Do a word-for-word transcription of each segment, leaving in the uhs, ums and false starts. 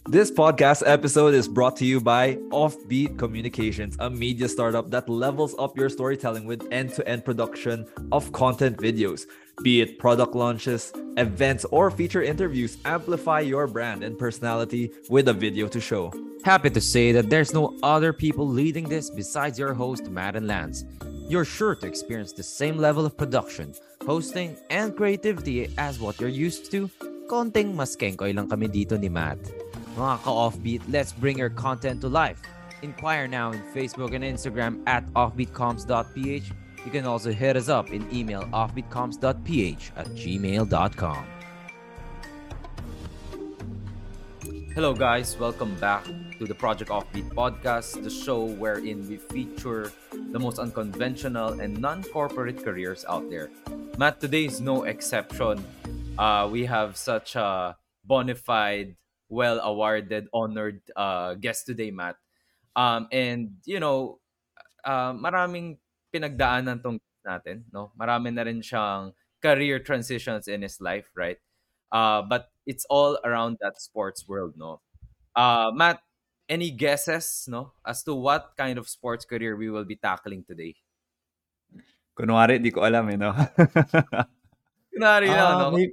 This podcast episode is brought to you by Offbeat Communications, a media startup that levels up your storytelling with end-to-end production of content videos. Be it product launches, events, or feature interviews, amplify your brand and personality with a video to show. Happy to say that there's no other people leading this besides your host, Matt and Lance. You're sure to experience the same level of production, hosting, and creativity as what you're used to. Konting mas kengkoy lang kami dito ni Matt. Mga ka-Offbeat, let's bring your content to life. Inquire now in Facebook and Instagram at offbeatcoms dot p h. You can also hit us up in email offbeatcoms dot p h at gmail dot com. Hello guys, welcome back to the Project Offbeat podcast, the show wherein we feature the most unconventional and non-corporate careers out there. Matt, today is no exception. Uh, we have such a bona fide, well-awarded, honored uh, guest today, Matt. Um, and, you know, uh, maraming pinagdaanan tong guest natin, no? Marami na rin siyang career transitions in his life, right? Uh, but it's all around that sports world, no? Uh, Matt, any guesses, no, as to what kind of sports career we will be tackling today? Kunwari, di ko alam eh, no? Kunwari lang, Uh, no? may-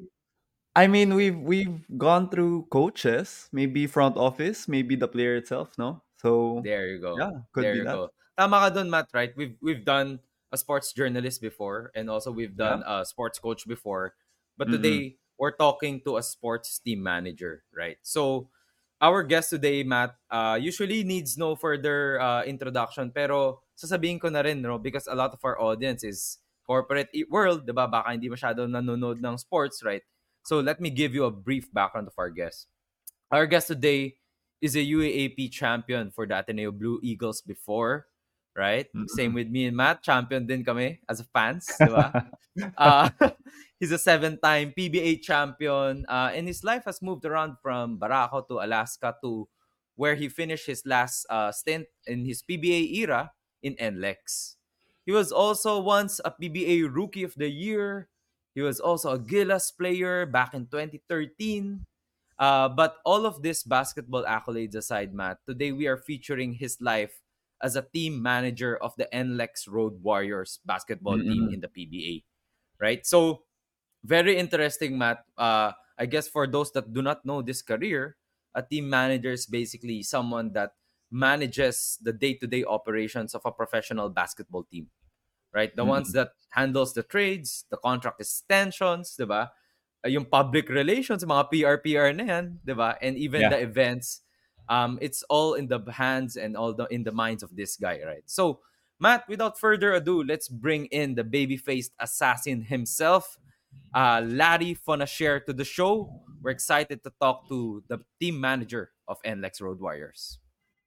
I mean, we've we've gone through coaches, maybe front office, maybe the player itself, no? So There you go. yeah, could There be you that. go. Tama ka dun, Matt, right? We've we've done a sports journalist before, and also we've Yeah. done a sports coach before. But Mm-mm. today we're talking to a sports team manager, right? So our guest today, Matt, uh, usually needs no further uh, introduction, pero sasabihin ko na rin, no, because a lot of our audience is corporate i- world, diba? Baka hindi masyado nanonood ng sports, right? So let me give you a brief background of our guest. Our guest today is a U A A P champion for the Ateneo Blue Eagles before, right? Same Mm-mm. with me and Matt, champion din kami as a fans, di ba? Uh, he's a seven-time P B A champion, uh, and his life has moved around from Barako to Alaska to where he finished his last uh, stint in his P B A era in N L E X. He was also once a P B A Rookie of the Year. He was also a Gilas player back in twenty thirteen. Uh, but all of this basketball accolades aside, Matt, today we are featuring his life as a team manager of the N L E X Road Warriors basketball team Mm-mm. in the P B A. Right? So, very interesting, Matt. Uh, I guess for those that do not know this career, a team manager is basically someone that manages the day-to-day operations of a professional basketball team, right? The ones Mm-mm. that handles the trades, the contract extensions, 'di ba? Uh, yung public relations, mga P R P R na yan, 'di ba? And even Yeah. the events, um, it's all in the hands and all the in the minds of this guy, right? So, Matt, without further ado, let's bring in the baby-faced assassin himself, uh, Larry Fonashare, to the show. We're excited to talk to the team manager of N L E X Road Warriors.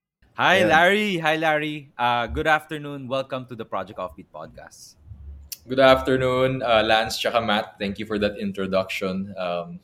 Hi, Yeah. Larry. Hi, Larry. Uh, good afternoon. Welcome to the Project Offbeat podcast. Good afternoon, uh, Lance tsaka Matt. Thank you for that introduction. Um,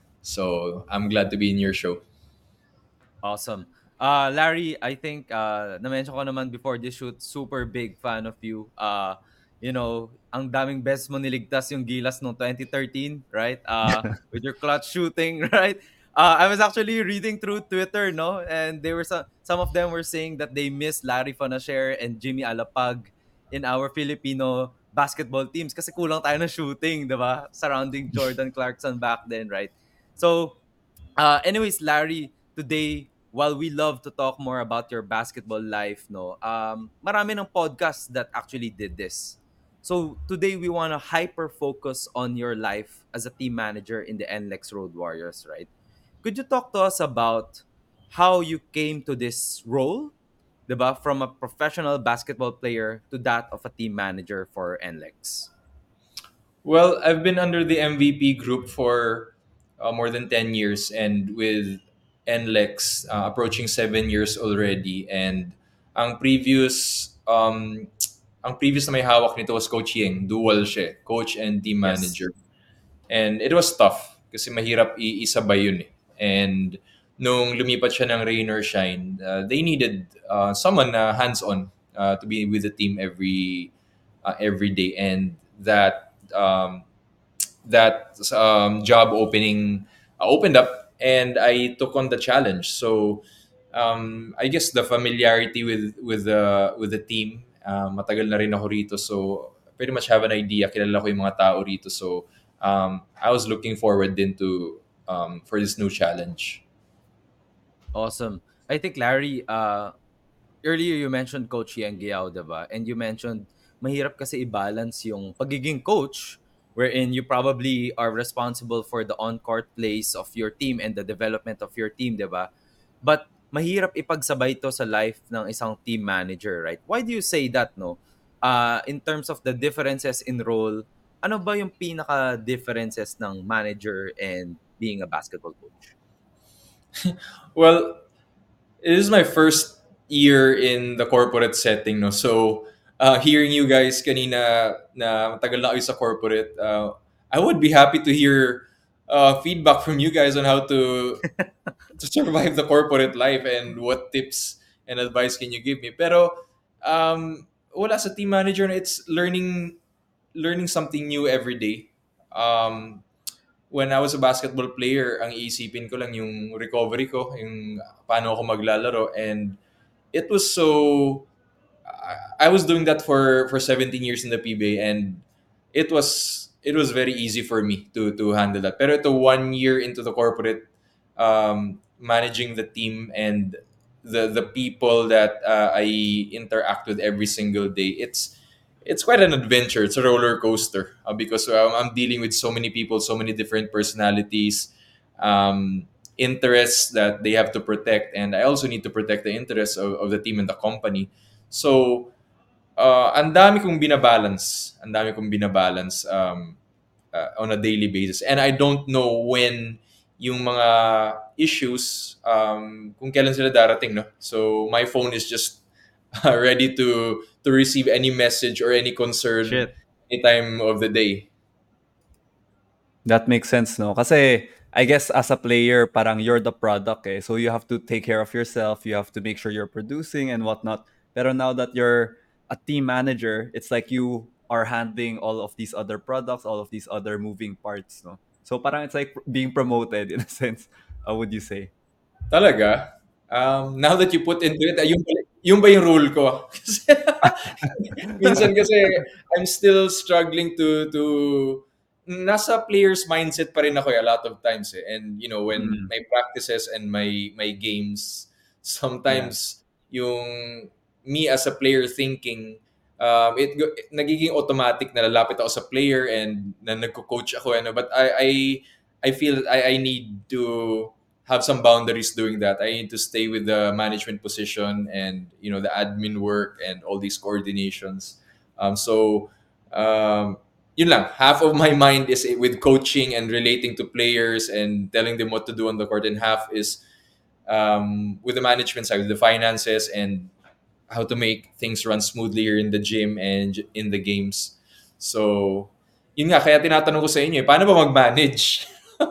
so I'm glad to be in your show. Awesome. Uh, Larry, I think uh, na-mention ko naman before this shoot, super big fan of you. Uh, you know, ang daming best mo niligtas yung Gilas noong twenty thirteen, right? Uh, with your clutch shooting, right? Uh, I was actually reading through Twitter, no? And they were some, some of them were saying that they miss Larry Fonashare and Jimmy Alapag in our Filipino basketball teams kasi kulang tayo ng shooting, di ba? Surrounding Jordan Clarkson back then, right? So, uh, anyways, Larry, today, while we love to talk more about your basketball life, no, um, marami ng podcasts that actually did this. So today we want to hyper focus on your life as a team manager in the N L E X Road Warriors, right? Could you talk to us about how you came to this role, diba? From a professional basketball player to that of a team manager for N L E X? Well, I've been under the M V P group for uh, more than ten years and with N L E X uh, approaching seven years already. And ang previous um, ang previous na may hawak nito was Coach Ying. Dual siya, coach and team Yes. manager. And it was tough kasi mahirap iisabay yun eh. And nung lumipat siya ng rain or shine, uh, they needed uh, someone na hands-on uh, to be with the team every uh, every day. And that um, that um, job opening uh, opened up and I took on the challenge. So um, I guess the familiarity with with the with the team, uh, matagal na rin ako rito, so pretty much have an idea. Kilala ko yung mga tao rito, so um, I was looking forward din to um, for this new challenge. Awesome. I think Larry, uh, earlier you mentioned Coach Yang Giao, diba? And you mentioned mahirap kasi i-balance yung pagiging coach wherein you probably are responsible for the on-court plays of your team and the development of your team, diba? But mahirap ipagsabay to sa life ng isang team manager, right? Why do you say that, no? Uh, in terms of the differences in role, ano ba yung pinaka-differences ng manager and being a basketball coach? Well, it is my first year in the corporate setting, no. So, uh, hearing you guys kanina na matagal na kayo sa corporate, uh, I would be happy to hear uh, feedback from you guys on how to to survive the corporate life and what tips and advice can you give me. Pero um, wala sa team manager na it's learning learning something new every day. Um, when I was a basketball player, ang iisipin ko lang yung recovery ko, yung paano ako maglalaro, and it was so I I was doing that for for seventeen years in the P B A, and it was it was very easy for me to to handle that. Pero ito one year into the corporate, um, managing the team and the the people that uh, I interact with every single day, it's it's quite an adventure. It's a roller coaster uh, because um, I'm dealing with so many people, so many different personalities, um, interests that they have to protect, and I also need to protect the interests of, of the team and the company. So, uh, ang dami kong binabalance. Ang dami kong binabalance um, uh, on a daily basis. And I don't know when yung mga issues, um, kung kailan sila darating, no? So, my phone is just uh, ready to to receive any message or any concern Shit. any time of the day. That makes sense, no? Kasi I guess as a player, parang you're the product, eh. So you have to take care of yourself. You have to make sure you're producing and whatnot. Pero now that you're a team manager, it's like you are handling all of these other products, all of these other moving parts, no? So parang it's like being promoted in a sense. How would you say? Talaga? Um, now that you put into it, ah, yung, yung ba yung rule ko? Kasi minsan kasi I'm still struggling to to nasa player's mindset pa rin ako eh, a lot of times eh. And you know, when Mm. my practices and my my games, sometimes yung me as a player thinking, um, it go- nagiging automatic na lalapit ako sa player and na nagko-coach ako ano, but I I I feel I I need to have some boundaries doing that. I need to stay with the management position and you know the admin work and all these coordinations. Um, so um, yun lang. Half of my mind is with coaching and relating to players and telling them what to do on the court, and half is um, with the management side, with the finances and how to make things run smoothly here in the gym and j- in the games. So, yun nga, kaya tinatanong ko sa inyo, eh, paano ba mag-manage?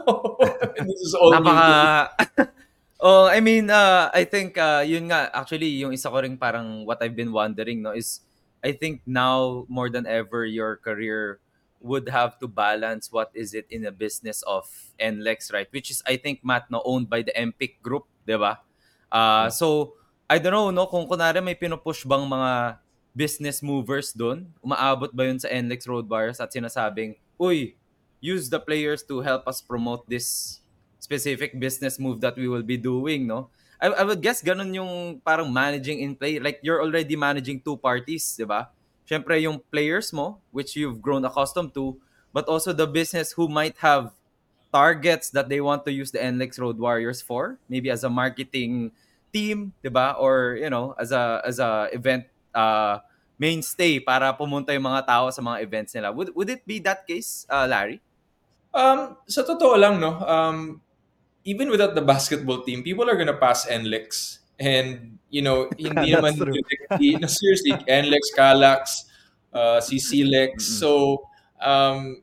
This is all new to me. Napaka Oh, I mean, uh, I think uh, yun nga actually yung isa ko ring parang what I've been wondering no is I think now more than ever your career would have to balance what is it in a business of N L E X, right? Which is I think Matt no owned by the M P I C group, 'di ba? Uh, Yeah. so I don't know no kung kunwari may pinupush bang mga business movers doon, umaabot ba yun sa N L E X Road Warriors at sinasabing, "Uy, use the players to help us promote this specific business move that we will be doing, no?" I, I would guess ganun yung parang managing in play. Like, you're already managing two parties, di ba? Siyempre, yung players mo, which you've grown accustomed to, but also the business who might have targets that they want to use the N L E X Road Warriors for, maybe as a marketing team, di ba? Or, you know, as a as a event uh, mainstay para pumunta yung mga tao sa mga events nila. Would, would it be that case, uh, Larry? Um, sa totoo lang, no, um, even without the basketball team, people are gonna pass N L E X. And, you know, hindi That's naman true. directly, no, seriously, N L E X, Calax, uh, C C L E X. Mm-mm. So, um,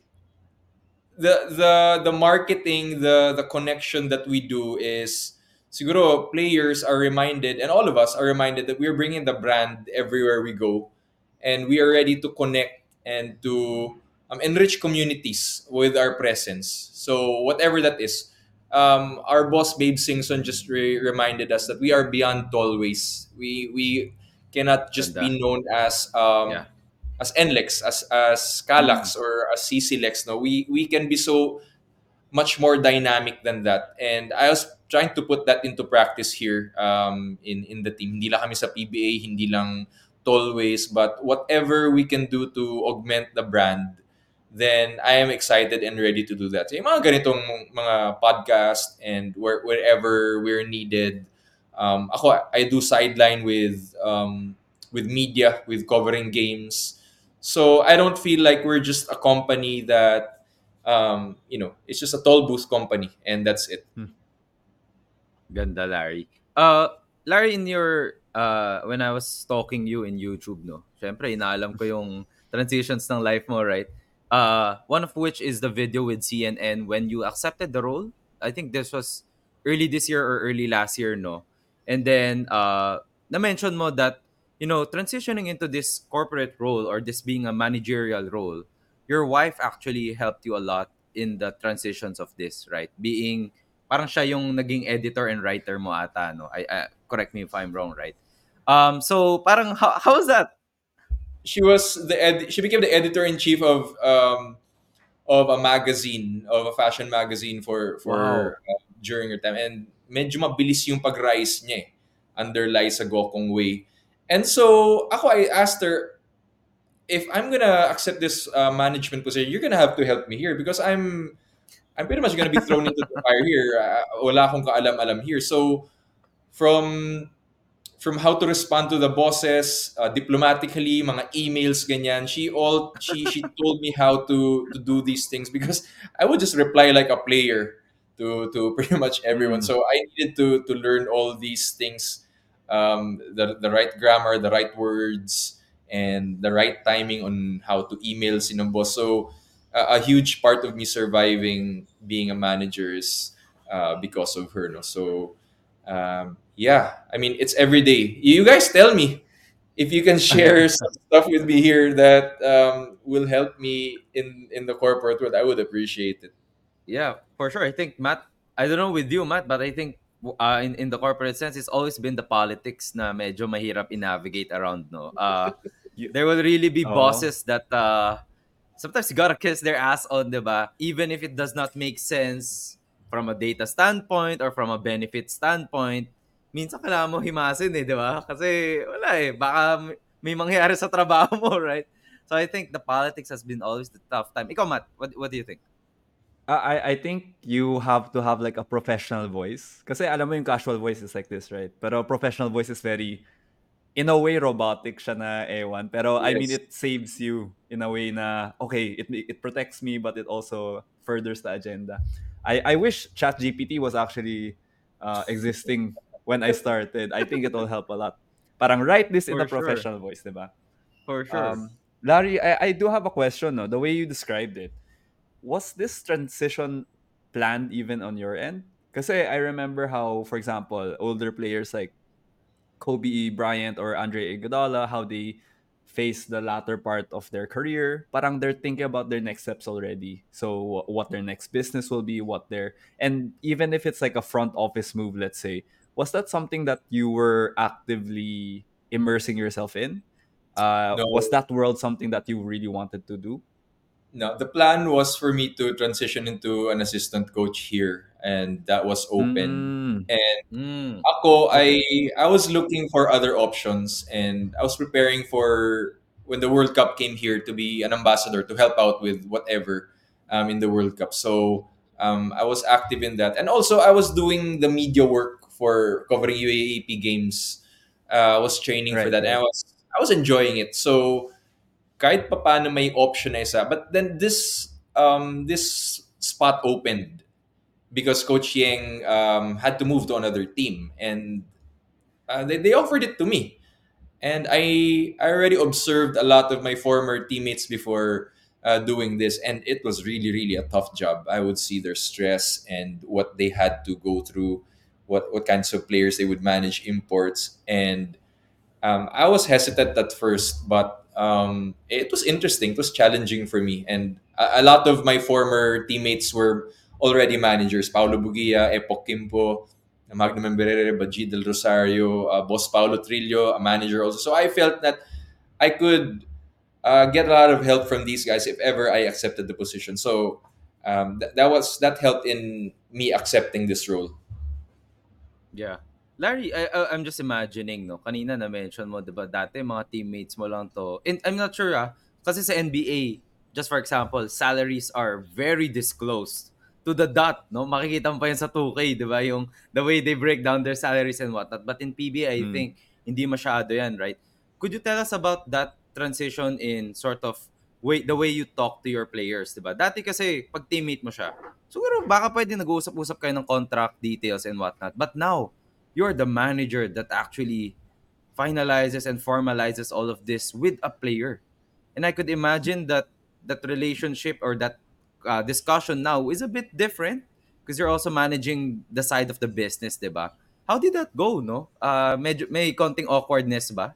the the the marketing, the the connection that we do is siguro players are reminded and all of us are reminded that we're bringing the brand everywhere we go, and we are ready to connect and to um, enrich communities with our presence. So whatever that is, um, our boss Babe Singson just re- reminded us that we are beyond tollways. We we cannot just Ganda. be known as um, Yeah. as N L E X, as as Mm. Calax or as C C Lex. No, we we can be so much more dynamic than that. And I was trying to put that into practice here um, in in the team. Hindi lang kami sa P B A, hindi lang tollways, but whatever we can do to augment the brand, then I am excited and ready to do that. So yung mga ganitong mga podcast and where, wherever we're needed. Um, ako, I do sideline with um, with media, with covering games. So I don't feel like we're just a company that um, you know, it's just a toll booth company, and that's it. Ganda, Larry. Uh, Larry, in your, uh, when I was stalking you in YouTube, no? Syempre, inaalam ko yung transitions ng life mo, right? Uh, one of which is the video with C N N when you accepted the role. I think this was early this year or early last year, no? And then, uh, na-mention mo that, you know, transitioning into this corporate role or this being a managerial role, your wife actually helped you a lot in the transitions of this, right? Being parang siya yung naging editor and writer mo ata, no? I, I correct me if I'm wrong, right? Um, so parang how, how was that? She was the ed- she became the editor in chief of um, of a magazine, of a fashion magazine for Wow. for uh, during her time, and medyo mabilis yung pag-rise niya eh, under Liza Gokong Wei. And so ako, I asked her, if I'm gonna accept this uh, management position, you're gonna have to help me here because I'm I'm pretty much gonna be thrown into the fire here. Uh, wala akong kaalam-alam here. So from from how to respond to the bosses uh, diplomatically, mga emails, ganyan. She all she she told me how to to do these things because I would just reply like a player to to pretty much everyone. Mm. So I needed to to learn all these things, um, the the right grammar, the right words, and the right timing on how to email sinong boss. So uh, a huge part of me surviving being a manager is uh, because of her. No, so um, yeah, I mean, it's every day. You guys tell me if you can share some stuff with me here that um, will help me in in the corporate world. I would appreciate it. Yeah, for sure. I think Matt, I don't know with you, Matt, but I think uh, in in the corporate sense, it's always been the politics na medyo mahirap i-navigate around, no. Uh, You, there will really be oh, bosses that uh, sometimes you gotta kiss their ass on, diba? Even if it does not make sense from a data standpoint or from a benefit standpoint, minsan kailangan mo himasin eh, diba? Kasi wala eh, baka may mangyari sa trabaho mo, right? So I think the politics has been always the tough time. Ikaw, Matt, what, what do you think? I I think you have to have like a professional voice. Kasi alam mo yung casual voice is like this, right? Pero professional voice is very, in a way, robotic siya na ewan. Pero I mean, Yes. it saves you in a way na, okay, it it protects me, but it also furthers the agenda. I, I wish ChatGPT was actually uh, existing when I started. I think it will help a lot. Parang write this in a For sure. professional voice, diba? For sure. Um, Larry, I, I do have a question, no? The way you described it, was this transition planned even on your end? Because I remember how, for example, older players like Kobe Bryant or Andre Iguodala, how they face the latter part of their career. Parang they're thinking about their next steps already. So wh- what their next business will be, what their, and even if it's like a front office move, let's say, was that something that you were actively immersing yourself in? Uh, No, was that world something that you really wanted to do? no. The plan was for me to transition into an assistant coach here, and that was open. Mm, And Mm. ako, I okay. I was looking for other options, and I was preparing for when the World Cup came here to be an ambassador to help out with whatever um, in the World Cup. So um, I was active in that, and also I was doing the media work for covering U A A P games. Uh, I was training for Right, that, and right. I was I was enjoying it. So kahit papaano may option na isa, but then this um, this spot opened because Coach Yang um, had to move to another team, and uh, they, they offered it to me. And I I already observed a lot of my former teammates before uh, doing this, and it was really really a tough job. I would see their stress and what they had to go through, what what kinds of players they would manage imports, and um, I was hesitant at first, but um, it was interesting. It was challenging for me, and a, a lot of my former teammates were already managers. Paulo Bugia, Epok Kimpo, Magno Memberere, Baji Del Rosario, uh, Boss Paulo Trillo, a manager also. So I felt that I could uh, get a lot of help from these guys if ever I accepted the position. So um, th- that was that helped in me accepting this role. Yeah. Larry, I, I, I'm just imagining, no? Kanina na-mention mo, di ba, dati mga teammates mo lang to. And I'm not sure, ah. Kasi sa N B A, just for example, salaries are very disclosed to the dot, no? Makikita mo pa yun sa two K, di ba? Yung the way they break down their salaries and whatnot. But in P B A, I Mm. think, hindi masyado yan, right? Could you tell us about that transition in sort of way, the way you talk to your players, di ba? Dati kasi, pag teammate mo siya, siguro baka pwede nag-uusap-usap kayo ng contract details and whatnot. But now, you're the manager that actually finalizes and formalizes all of this with a player. And I could imagine that that relationship or that uh, discussion now is a bit different because you're also managing the side of the business, diba? How did that go, no? Uh, medyo, may konting awkwardness ba?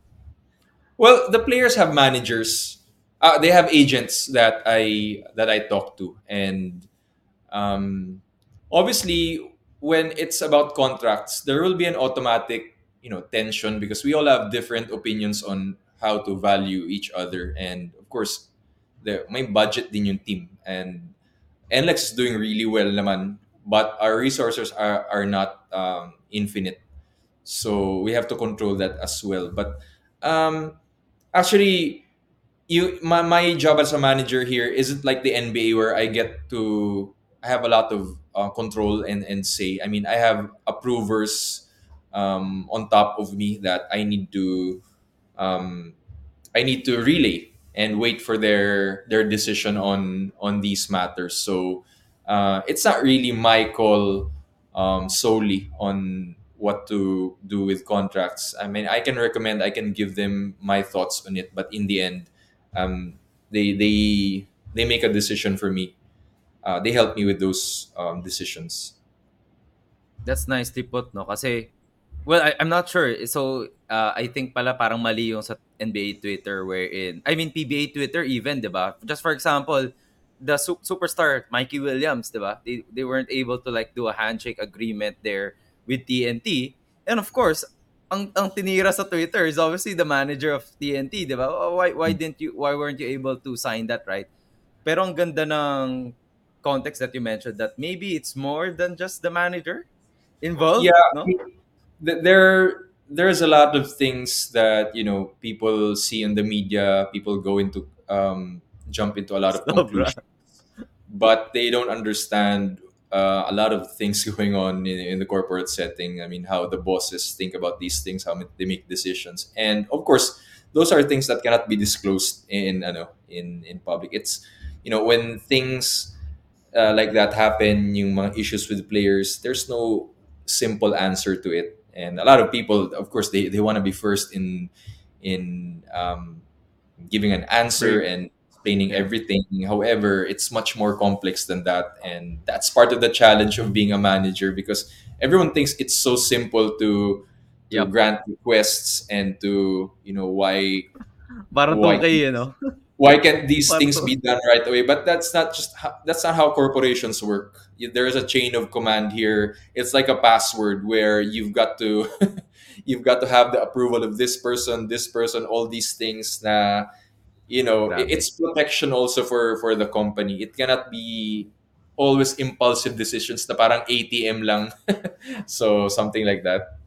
Well, the players have managers. Uh, they have agents that I that I talk to, and um, obviously, when it's about contracts, there will be an automatic, you know, tension because we all have different opinions on how to value each other, and of course, the may budget din yung team, and N L E X is doing really well naman, but our resources are are not um, infinite, so we have to control that as well. But um, actually, you my, my job as a manager here isn't like the N B A where I get to I have a lot of uh, control and, and say. I mean, I have approvers um, on top of me that I need to um, I need to relay and wait for their their decision on on these matters. So uh, it's not really my call um, solely on what to do with contracts. I mean, I can recommend, I can give them my thoughts on it, but in the end, um, they they they make a decision for me. Uh, they help me with those um, decisions. That's nicely put, no? Kasi, well, I, I'm not sure. So, uh, I think pala parang mali yung sa N B A Twitter wherein, I mean, P B A Twitter even, di ba? Just for example, the su- superstar Mikey Williams, di ba? They, they weren't able to like do a handshake agreement there with T N T. And of course, ang, ang tinira sa Twitter is obviously the manager of T N T, di ba? Oh, Why, why didn't you, why weren't you able to sign that, right? Pero ang ganda ng context that you mentioned that maybe it's more than just the manager involved, Yeah, no? th- there there's a lot of things that you know people see in the media. People go into um, jump into a lot of Sobra. conclusions, but they don't understand uh, a lot of things going on in, in the corporate setting. I mean, how the bosses think about these things, how they make decisions, and of course, those are things that cannot be disclosed in ano, in in public. It's you know when things uh, like that happen, yung mga issues with players, there's no simple answer to it. And a lot of people, of course, they, they want to be first in in um, giving an answer Break. and explaining Yeah. everything. However, it's much more complex than that, and that's part of the challenge of being a manager because everyone thinks it's so simple to to Yep. grant requests and to you know why Parang why two K, you know? why can't these Parang things two. be done right away? But that's not just ho- that's not how corporations work. Y- there is a chain of command here. It's like a password where you've got to you've got to have the approval of this person, this person, all these things. Na you know, i- Grabe. it's protection also for for the company. It cannot be always impulsive decisions. Na parang A T M lang. So something like that.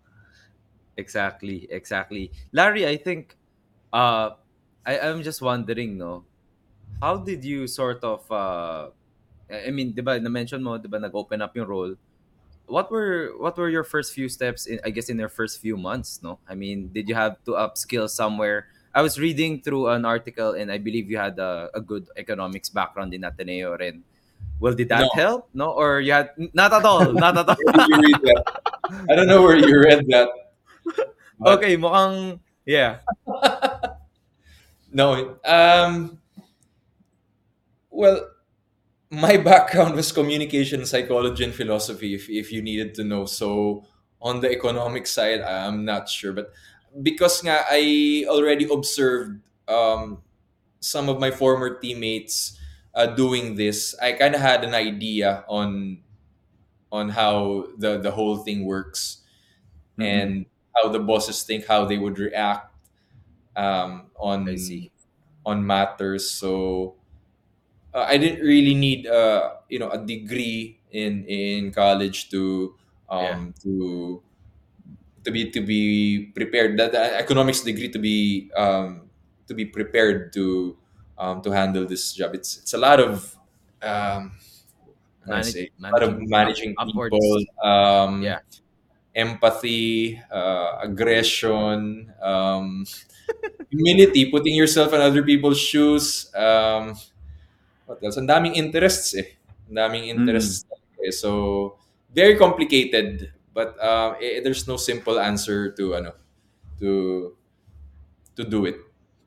Exactly, exactly. Larry, I think uh I, I'm just wondering, no, how did you sort of uh I I mean, 'di ba, na-mention mo, 'di ba, nag-open up yung role. What were what were your first few steps in I guess in your first few months, no? I mean, did you have to upskill somewhere? I was reading through an article and I believe you had a, a good economics background in Ateneo rin. Well, did No, that help? No? Or you had not at all, not at all. where did you read that? I don't know where you read that, but Okay, mukhang yeah. no. Um, well, my background was communication psychology and philosophy if, if you needed to know. So on the economic side I'm not sure, but because nga I already observed um, some of my former teammates uh, doing this, I kind of had an idea on on how the the whole thing works Mm-mm. and how the bosses think, how they would react um, I on see. on matters. So uh, I didn't really need uh, you know a degree in in college to Yeah. um, to to be to be prepared. That the economics degree to be um, to be prepared to um, to handle this job. It's it's a lot of um, how do I Manage say a lot of managing up managing people, upwards. um, Yeah. empathy, uh, aggression, um, humility, putting yourself in other people's shoes. Um, what else? Ang daming interests eh. Ang daming Mm-mm. interests. Eh. So, very complicated. But um, eh, there's no simple answer to ano to to do it.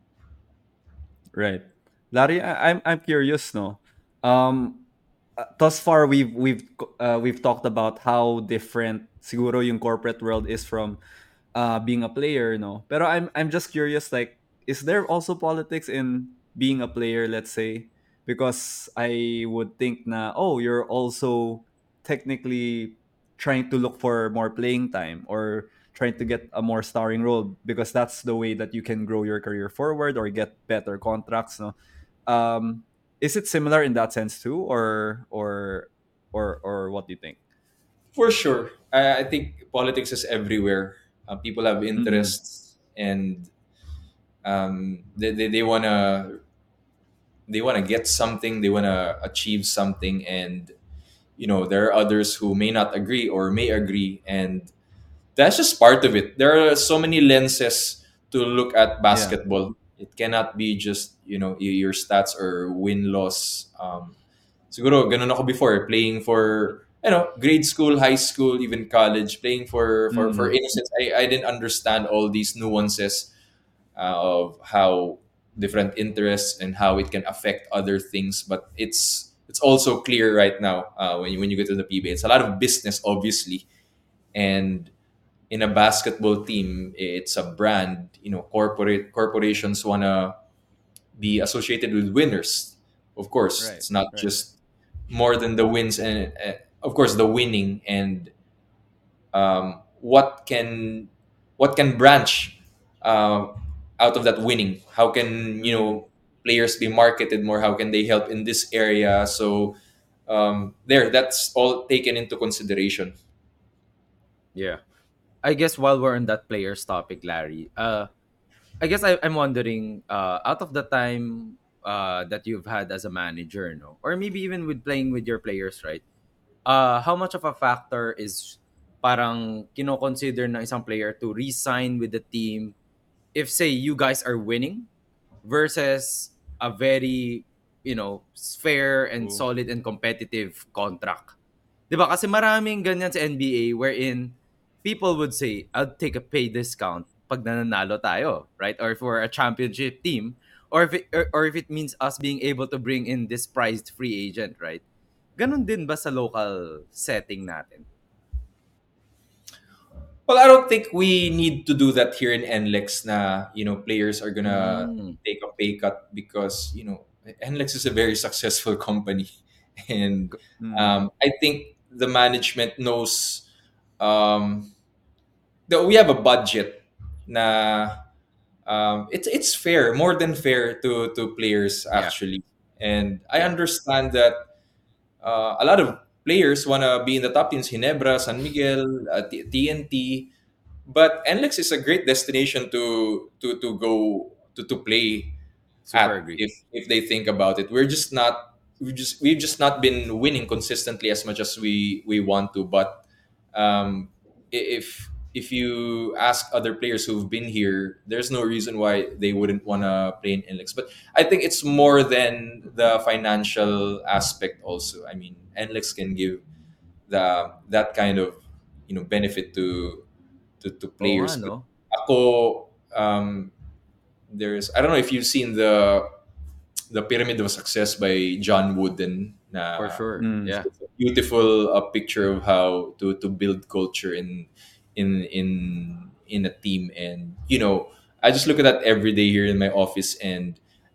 Right. Larry, I, I'm I'm curious, no. Um, uh, thus far we've we've uh, we've talked about how different siguro yung corporate world is from uh being a player, no. Pero I'm I'm just curious, like, is there also politics in being a player, let's say? Because I would think na, oh, you're also technically trying to look for more playing time or trying to get a more starring role because that's the way that you can grow your career forward or get better contracts, no. um is it similar in that sense too, or or or or what do you think? For sure. I, I think politics is everywhere. Uh, people have Mm-mm. interests and um, they, they, they want to they want to get something, they want to achieve something, and you know there are others who may not agree or may agree, and that's just part of it. There are so many lenses to look at Yeah. basketball. It cannot be just you know y- your stats or win loss. Um, siguro ganun ako before playing for you know grade school, high school, even college, playing for for for Mm-mm. innocence. I I didn't understand all these nuances uh, of how different interests and how it can affect other things. But it's it's also clear right now uh, when you, when you get to the P B A. It's a lot of business, obviously, and in a basketball team, it's a brand. You know, corporate corporations wanna be associated with winners. Of course, Right. it's not Right. just more than the wins and uh, of course the winning and um, what can what can branch uh, out of that winning. How can you Mm-mm. know players be marketed more? How can they help in this area? So um, there, that's all taken into consideration. Yeah. I guess while we're on that players topic, Larry, uh I guess I, I'm wondering, uh, out of the time uh, that you've had as a manager, no, or maybe even with playing with your players, right? Uh, how much of a factor is parang kino-consider ng isang player to re-sign with the team if say you guys are winning versus a very, you know, fair and Oh. solid and competitive contract. 'Di ba? Kasi maraming ganyan sa N B A wherein people would say, I'll take a pay discount pag nananalo tayo, right? Or if we're a championship team, or if it, or, or if it means us being able to bring in this prized free agent, right? Ganon din ba sa local setting natin? Well, I don't think we need to do that here in N L E X. Na you know players are gonna Mm, take a pay cut because you know N L E X is a very successful company, and Mm-mm. um, I think the management knows um, that we have a budget na um, it's it's fair, more than fair to to players yeah, actually, and I yeah, understand that uh, a lot of players wanna be in the top teams, Ginebra, San Miguel, uh, T- TNT, but N L E X is a great destination to to to go to to play super at agree. if if they think about it. We're just not we just we've just not been winning consistently as much as we we want to. But um, i- if if you ask other players who've been here, there's no reason why they wouldn't want to play in N L E X. But I think it's more than the financial aspect. Also, I mean, N L E X can give the that kind of you know benefit to to, to Oo nga, players. But no? ako, um, there's I don't know if you've seen the the Pyramid of Success by John Wooden. For Na sure. Mm. Yeah. it's a beautiful uh, picture of how to to build culture in in in in a team, and you know I just look at that every day here in my office, and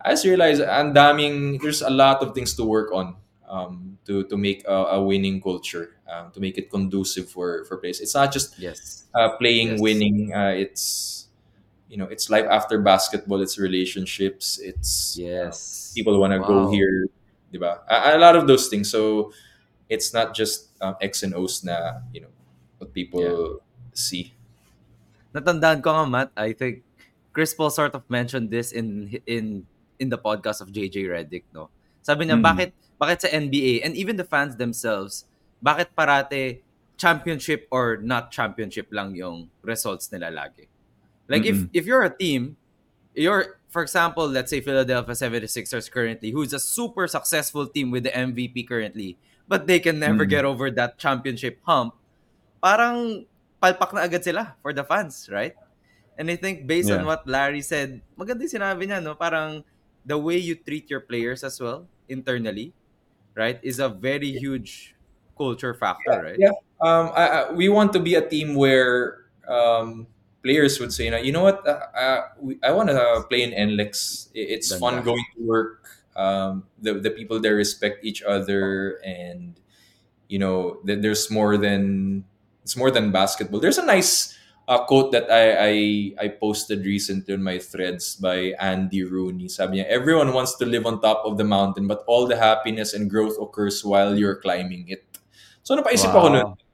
I just realized ang daming, there's a lot of things to work on, um, to to make a, a winning culture, um, to make it conducive for for players. It's not just Yes. uh, playing, Yes. winning. Uh, it's, you know, it's life after basketball. It's relationships. It's uh, Yes. people want to go Wow. here, diba? A, a lot of those things. So it's not just um, X and O's na, you know, what Yeah. people see. Natandaan ko nga, Matt, I think Chris Paul sort of mentioned this in in in the podcast of J J Redick, no? Sabi niya, Mm. bakit bakit sa N B A and even the fans themselves, bakit parate championship or not championship lang yung results nila lagi? Like if Mm-mm. if you're a team, you're for example, let's say Philadelphia seventy-sixers currently, who's a super successful team with the M V P currently, but they can never Mm. get over that championship hump, parang palpak na agad sila for the fans, right? And I think based on Yeah. what Larry said, maganda yung sinabi niya, no? Parang the way you treat your players as well internally, right, is a very huge culture factor, right? Yeah. Um, I, I, we want to be a team where um, players would say, you know, you know what, uh, uh, we, I want to play in N L E X. I- It's fun Ganda. going to work. Um, the, the people there respect each other, and you know, th- there's more than, it's more than basketball. There's a nice uh, quote that I, I I posted recently on my threads by Andy Rooney. Sabi niya, everyone wants to live on top of the mountain, but all the happiness and growth occurs while you're climbing it. So napaisip ako nun, Wow.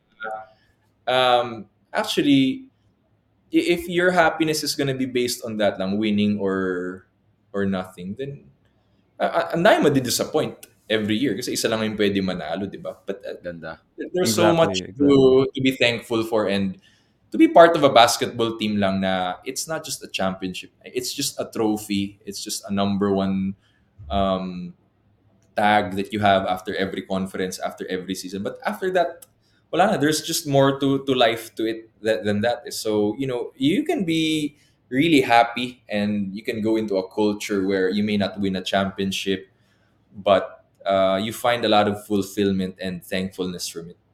um, actually, i- if your happiness is gonna be based on that lang, winning or or nothing, then uh, ang dami madi-disappoint every year kasi isa lang yung pwede manalo, di ba? But uh, Ganda. there's so Exactly. much Exactly. to to be thankful for, and to be part of a basketball team lang na it's not just a championship. It's just a trophy. It's just a number one um, tag that you have after every conference, after every season. But after that, wala na. There's just more to, to life to it that, than that. So, you know, you can be really happy and you can go into a culture where you may not win a championship, but uh, you find a lot of fulfillment and thankfulness from it.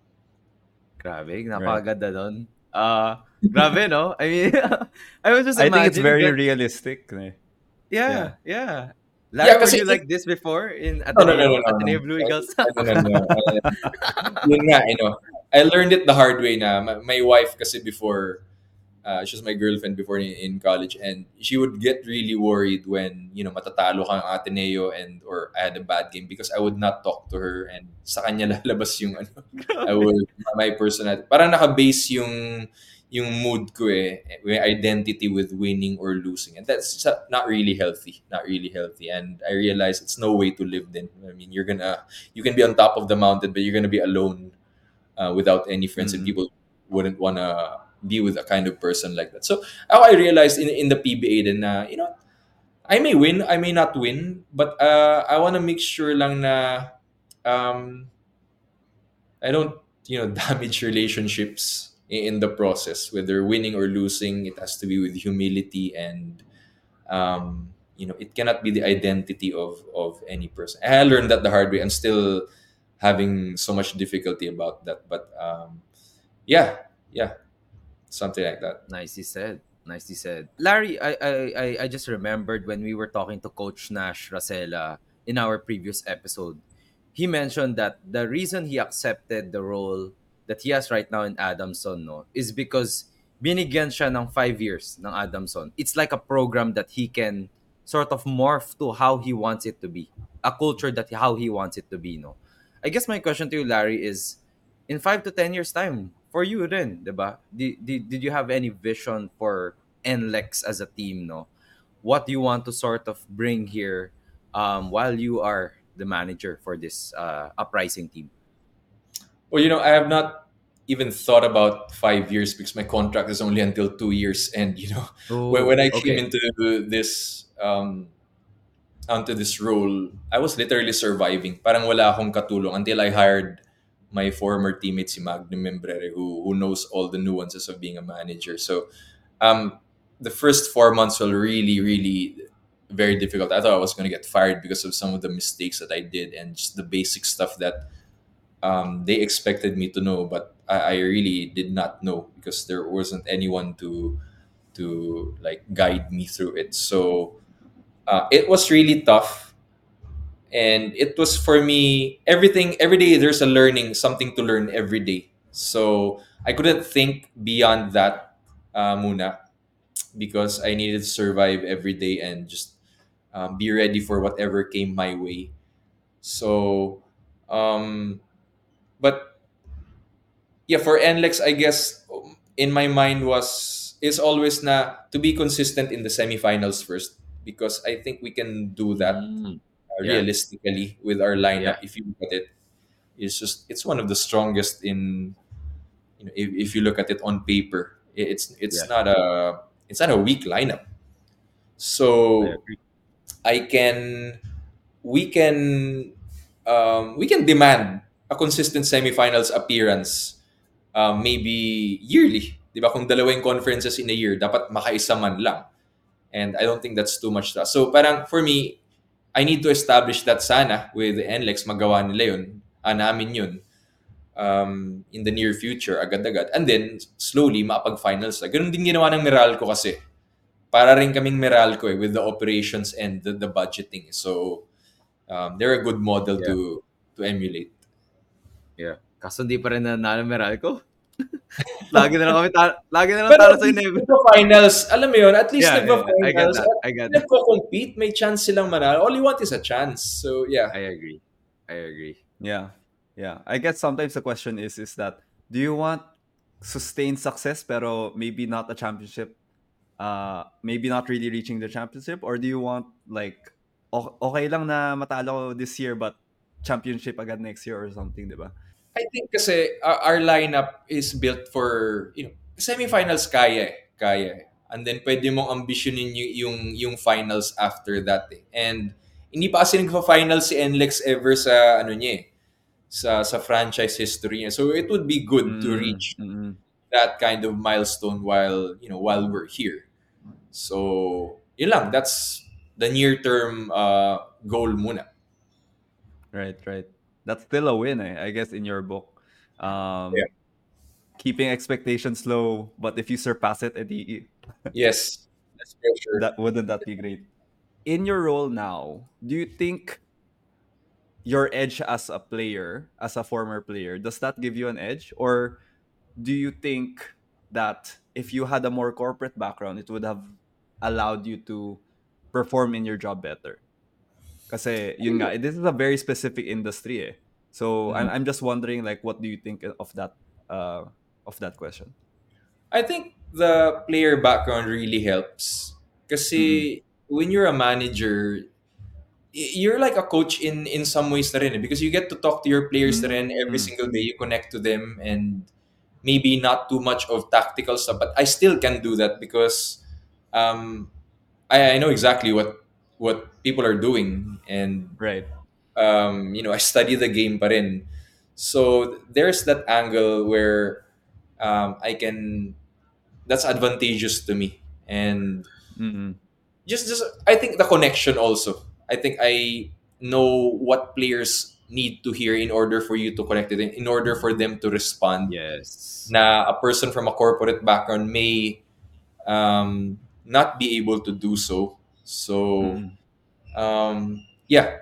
Grabe, Right. napakaganda doon. Uh, grabe, no? I mean, I was just I think it's imagining very that, realistic. eh. Yeah. yeah, yeah. Yeah, Larry, were kasi you if, like this before in no, no, no, no, Ateneo? no, no. Ateneo Blue Eagles? No, no, no, no. Yun nga, you know, I learned it the hard way na. My, my wife kasi before, uh, she was my girlfriend before in, in college, and she would get really worried when, you know, matatalo kang Ateneo and or I had a bad game because I would not talk to her and sa kanya lalabas yung ano, I Grabe. will, my personality. Parang naka-base yung yung mood ko eh, my identity with winning or losing. And that's sa- not really healthy, not really healthy. And I realized it's no way to live then. I mean, you're gonna, you can be on top of the mountain, but you're gonna be alone uh, without any friends, and Mm-mm. people wouldn't wanna be with a kind of person like that. So how I realized in, in the P B A then na, you know, I may win, I may not win, but uh, I want to make sure lang na um, I don't, you know, damage relationships i- in the process. Whether winning or losing, it has to be with humility, and um, you know, it cannot be the identity of of any person. I learned that the hard way. I'm still having so much difficulty about that, but um, yeah, yeah, something like that. Nicely said. Nicely said. Larry, I, I, I I just remembered when we were talking to Coach Nash Racela in our previous episode. He mentioned that the reason he accepted the role that he has right now in Adamson, no, is because binigyan siya ng five years ng Adamson. It's like a program that he can sort of morph to how he wants it to be. A culture that how he wants it to be, no. I guess my question to you, Larry, is in five to ten years time for you then, 'di ba? Did, did, did you have any vision for N L E X as a team, no? What do you want to sort of bring here um, while you are the manager for this uh, uprising team? Well, you know, I have not even thought about five years because my contract is only until two years, and you know, when when Oh, I came okay. into this um, onto this role, I was literally surviving. Parang wala akong katulong until I hired my former teammate si Magnum Membrere, who who knows all the nuances of being a manager. So um, the first four months were really, really very difficult. I thought I was going to get fired because of some of the mistakes that I did and just the basic stuff that um, they expected me to know, but I, I really did not know because there wasn't anyone to to like guide me through it. So Uh, it was really tough, and it was for me everything. Every day there's a learning, something to learn every day. So I couldn't think beyond that, uh, muna, because I needed to survive every day and just um, be ready for whatever came my way. So, um, but yeah, for N L E X, I guess um, in my mind was is always na to be consistent in the semifinals first, because I think we can do that Mm. uh, Yeah. realistically with our Yeah. lineup. If you look at it, it's just it's one of the strongest in, you know, if, if you look at it on paper. I- it's it's Yeah. not a it's not a weak lineup. I So agree. I can we can um, we can demand a consistent semifinals appearance, um, maybe yearly. Di ba? Kung dalawang conferences in a year, dapat makaisa man lang. And I don't think that's too much to ask. So parang for me, I need to establish that sana with the N L E X, magawa nila yun, ah, namin yun, um, in the near future, agad-agad. And then, slowly, makapag-finals na. Ganun din ginawa ng Meralco kasi. Para rin kaming Meralco eh, with the operations and the, the budgeting. So, um, they're a good model Yeah. to to emulate. Yeah. Kaso hindi pa rin nanalo Meralco. Lagi na lang kami ta- lagi na lang Pero talo at sa least Inebra. nagpa-finals, alam mo yun, at least Yeah, yeah, I get nagpa-finals. that. At I get that. nagko-compete, may chance silang manalo. All you want is a chance. So, yeah. I agree. I agree. Yeah. Yeah. I guess sometimes the question is is that do you want sustained success pero maybe not a championship, uh maybe not really reaching the championship, or do you want like o- okay lang na matalo this year but championship agad next year or something, 'di ba? I think kasi our, our lineup is built for, you know, semifinals kaya eh. Kaya eh. And then pwede mong ambitionin yung, yung, yung finals after that eh. And hindi pa kasi nagpa-finals si N L E X ever sa ano niya eh, sa sa franchise history niya. So it would be good to Mm, reach mm, that kind of milestone while, you know, while we're here. So, yun lang, that's the near term uh, goal muna. right, right. That's still a win, eh, I guess, in your book. Um, Yeah. keeping expectations low, but if you surpass it, edi, Yes. That's for sure. that wouldn't that be great? In your role now, do you think your edge as a player, as a former player, does that give you an edge? Or do you think that if you had a more corporate background, it would have allowed you to perform in your job better? Kasi yun nga, this is a very specific industry eh. So I'm Mhm. I'm just wondering like what do you think of that uh of that question? I think the player background really helps. Mm-mm. Kasi when you're a manager, y- you're like a coach in in some ways na rin eh, because you get to talk to your players na rin every Mm. single day. You connect to them, and maybe not too much of tactical stuff, but I still can do that because um, I, I know exactly what what people are doing, and Right. um, you know, I study the game pa rin. So there's that angle where um, I can that's advantageous to me. And Mm-mm. just just I think the connection also. I think I know what players need to hear in order for you to connect it, in order for them to respond. Yes. Na a person from a corporate background may um, not be able to do so. So Mm-mm. um, yeah,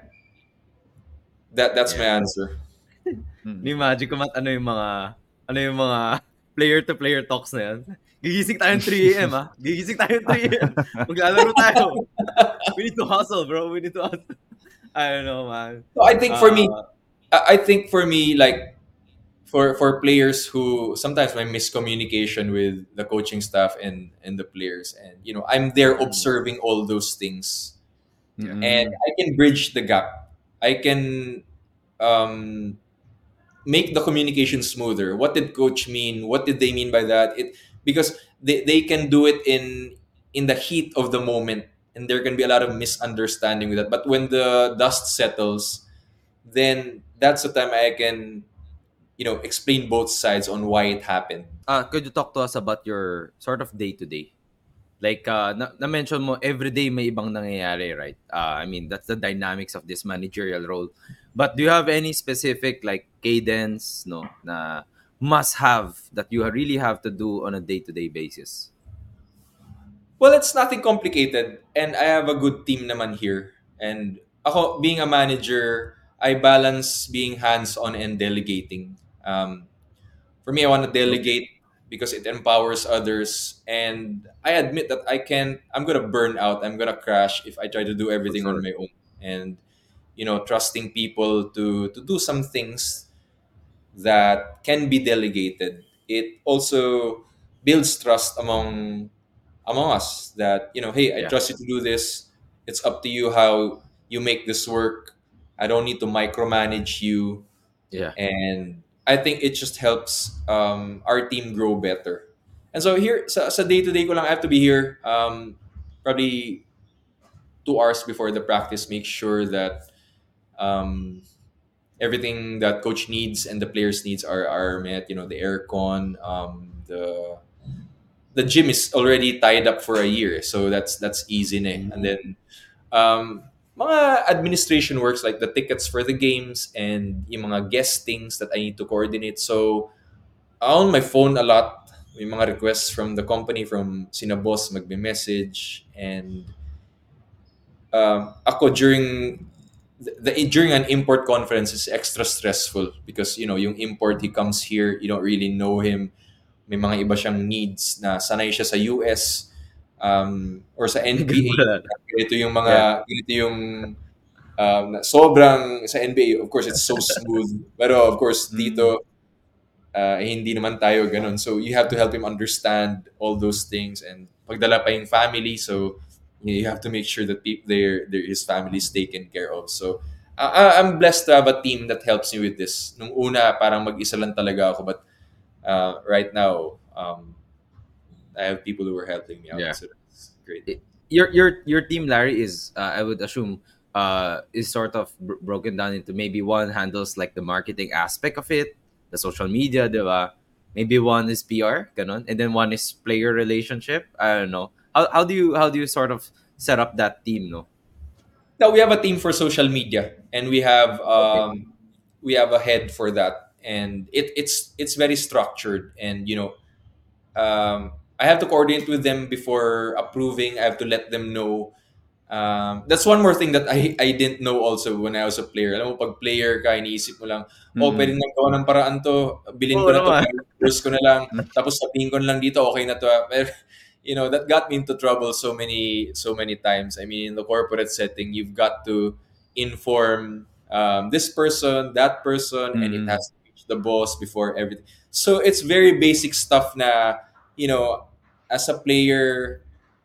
that that's my Yeah. answer. Mm-mm. Ni-imagine ko mat ano yung mga ano yung mga player to player talks na yan. Gigising tayo three a m ah. Gigising tayo three a m. Maglalaro tayo. We need to hustle, bro. We need to hustle. I don't know, man. So I think for me, Uh, I I think for me, like for for players who sometimes my miscommunication with the coaching staff and and the players, and you know, I'm there observing all those things, yeah. and Mm-mm. I can bridge the gap. I can um, make the communication smoother. What did coach mean? What did they mean by that? It because they, they can do it in in the heat of the moment, and there can be a lot of misunderstanding with that. But when the dust settles, then that's the time I can, you know, explain both sides on why it happened. Uh, could you talk to us about your sort of day to day? Like uh, na- na-mention mo every day may ibang nangyayari, right? Uh, I mean, that's the dynamics of this managerial role. But do you have any specific like cadence, no, na must have that you really have to do on a day to day basis? Well, it's nothing complicated, and I have a good team naman here. And ako, being a manager, I balance being hands-on and delegating. Um, for me, I want to Okay. delegate because it empowers others, and I admit that I can. I'm gonna burn out. I'm gonna crash if I try to do For everything on sure. my own. And you know, trusting people to to do some things that can be delegated. It also builds trust among among us that you know, hey, I Yeah. trust you to do this. It's up to you how you make this work. I don't need to micromanage you, Yeah. and I think it just helps um, our team grow better. And so here sa, sa day-to-day ko lang, I have to be here um, probably two hours before the practice, make sure that um, everything that coach needs and the players needs are, are met. You know, the aircon, um, the the gym is already tied up for a year, so that's that's easy na eh. And Mm. then um, mga administration works like the tickets for the games and yung mga guestings that I need to coordinate. So on my phone a lot. May mga requests from the company, from sina boss magbe-message, and um, ako during the, the during an import conference is extra stressful because you know yung import, he comes here, you don't really know him, may mga iba siyang needs na sanay siya sa U S um, or sa Ganun N B A. pala. Ganito yung Yeah. mga ganito yung um, na sobrang sa N B A, of course it's so smooth, pero of course Mm. dito uh, eh, hindi naman tayo ganun. So you have to help him understand all those things, and pagdala pa yung family, so you have to make sure that peop their, their his family is taken care of. So uh, I- I'm blessed to have a team that helps me with this. Nung una parang mag-isa lang talaga ako, but uh, right now um, I have people who are helping me out. Yeah. So that's great. It- your your your team, Larry, is uh, I would assume uh is sort of br- broken down into maybe one handles like the marketing aspect of it, the social media, diba? Maybe one is P R, ganon, and then one is player relationship. I don't know. How how do you how do you sort of set up that team, no? Now we have a team for social media, and we have Okay. um, we have a head for that, and it, it's it's very structured, and you know um, I have to coordinate with them before approving. I have to let them know. Um, that's one more thing that I I didn't know also when I was a player. Alam mo, pag player ka, iniisip mo lang, oh, pwede Mm. na gawa ng paraan to, bilhin Oo ko na to, naman. first ko na lang, tapos sabihin ko na lang dito, okay na to. ah. Pero, you know, that got me into trouble so many, so many times. I mean, in the corporate setting, you've got to inform um, this person, that person, and it Mm. has to reach the boss before everything. So it's very basic stuff na, you know, as a player,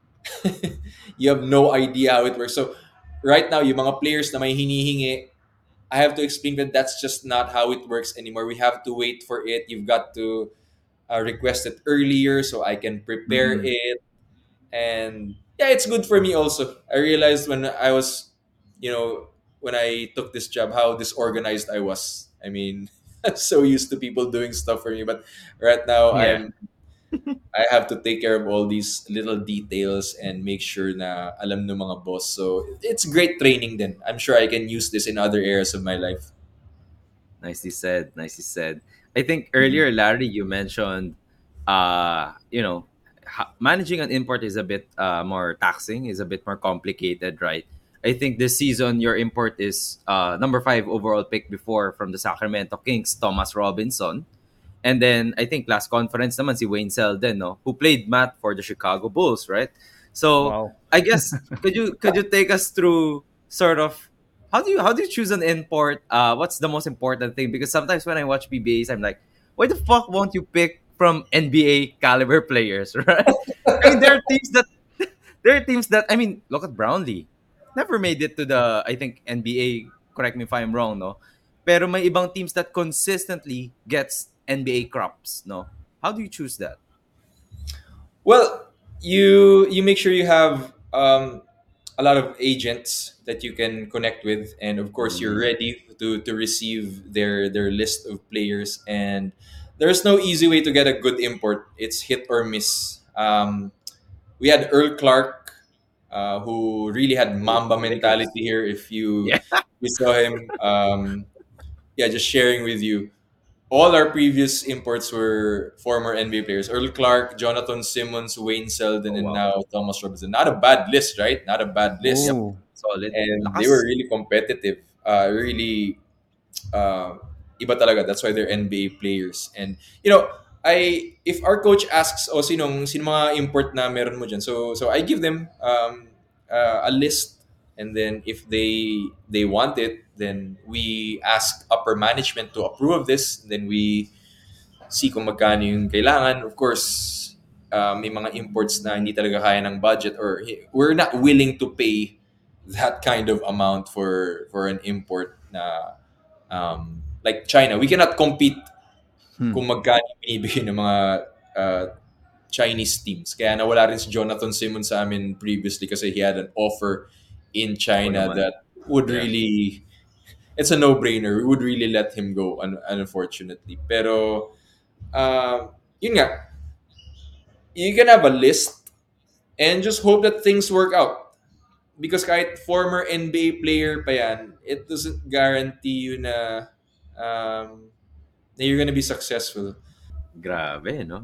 you have no idea how it works. So right now, yung mga players na may hinihingi, I have to explain that that's just not how it works anymore. We have to wait for it. You've got to uh, request it earlier so I can prepare Mm. it. And yeah, it's good for me also. I realized when I was, you know, when I took this job, how disorganized I was. I mean, I'm so used to people doing stuff for me, but right now Yeah. I'm I have to take care of all these little details and make sure na alam ng mga boss. So it's great training then. I'm sure I can use this in other areas of my life. Nicely said. Nicely said. I think Mhm. earlier, Larry, you mentioned, uh, you know, ha- managing an import is a bit uh, more taxing, is a bit more complicated, right? I think this season your import is uh, number five overall pick before from the Sacramento Kings, Thomas Robinson. And then I think last conference naman si Wayne Selden, no, who played Matt for the Chicago Bulls, right? So Wow. I guess could you could you take us through sort of how do you how do you choose an import? Uh, what's the most important thing? Because sometimes when I watch P B As, I'm like, why the fuck won't you pick from N B A caliber players, right? I mean, there are teams that there are teams that I mean, look at Brownlee, never made it to the I think N B A. Correct me if I'm wrong, no. Pero may ibang teams that consistently gets N B A crops, no. How do you choose that? Well, you you make sure you have um, a lot of agents that you can connect with, and of course you're Mm. ready to to receive their their list of players. And there's no easy way to get a good import. It's hit or miss. Um, we had Earl Clark, uh, who really had Oh, Mamba Lakers. mentality here. If you Yeah. you saw him, um, yeah, just sharing with you. all our previous imports were former N B A players. Earl Clark, Jonathan Simmons, Wayne Selden, Oh, and wow. now Thomas Robinson. Not a bad list, right? Not a bad list. Yep. Oh, Solid. And they were Lakas. really competitive. Uh, really, uh, iba talaga. That's why they're N B A players. And, you know, I if our coach asks, oh, sinong, sino mga import na meron mo dyan? So, so I give them um, uh, a list. And then if they they want it, then we ask upper management to approve of this. Then we see kung magkano yung kailangan. Of course, uh, may mga imports na hindi talaga kaya ng budget or we're not willing to pay that kind of amount for for an import na um, like China. We cannot compete Hmm. kung magkano binibigay ng mga uh, Chinese teams. Kaya nawala rin si Jonathan Simmons sa amin previously kasi he had an offer in China naman. that would Yeah. really it's a no-brainer. We would really let him go un- unfortunately. Pero uh, yun nga, you can have a list and just hope that things work out. Because kahit former N B A player pa yan, it doesn't guarantee you na, um, na you're gonna be successful. Grabe, no?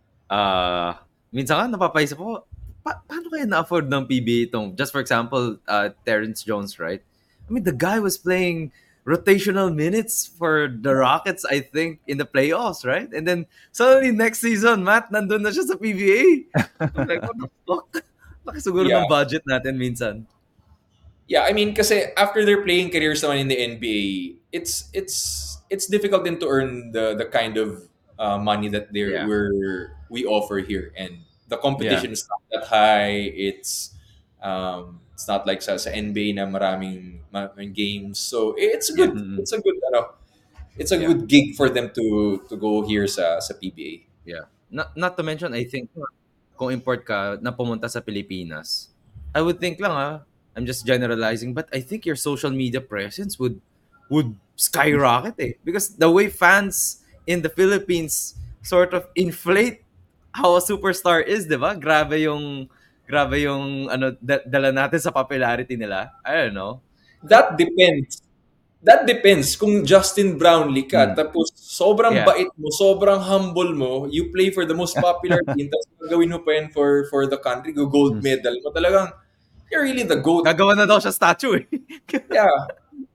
Ah, minsan nga napapaisip ko, pa- paano kaya na-afford ng P B A itong, just for example, uh, Terrence Jones, right? I mean, the guy was playing rotational minutes for the Rockets, I think, in the playoffs, right? And then, suddenly, next season, Matt, nandun na siya sa P B A. I'm like, what the fuck? Laki siguro Yeah. ng budget natin minsan. Yeah, I mean, kasi after their playing careers naman in the N B A, it's it's it's difficult then to earn the the kind of uh, money that they Yeah. we're we offer here, and the competition is not that high. It's um, it's not like sa, sa N B A na maraming, maraming games, so it's good. Mhm. It's a good ano, it's a Yeah. good gig for them to to go here sa sa P B A. Yeah. Not, not to mention, I think, kung import ka na pumunta sa Pilipinas, I would think lang ah, I'm just generalizing, but I think your social media presence would would skyrocket eh. Because the way fans in the Philippines sort of inflate how a superstar is, di ba? Grabe yung, grabe yung ano, da- dala natin sa popularity nila. I don't know. That depends. That depends. Kung Justin Brownlee ka, Hmm. tapos sobrang Yeah. bait mo, sobrang humble mo, you play for the most popular team, tapos gagawin mo pa yan for, for the country, go gold Hmm. medal mo, talagang, you're really the GOAT. Gagawa na daw siya statue eh. Yeah.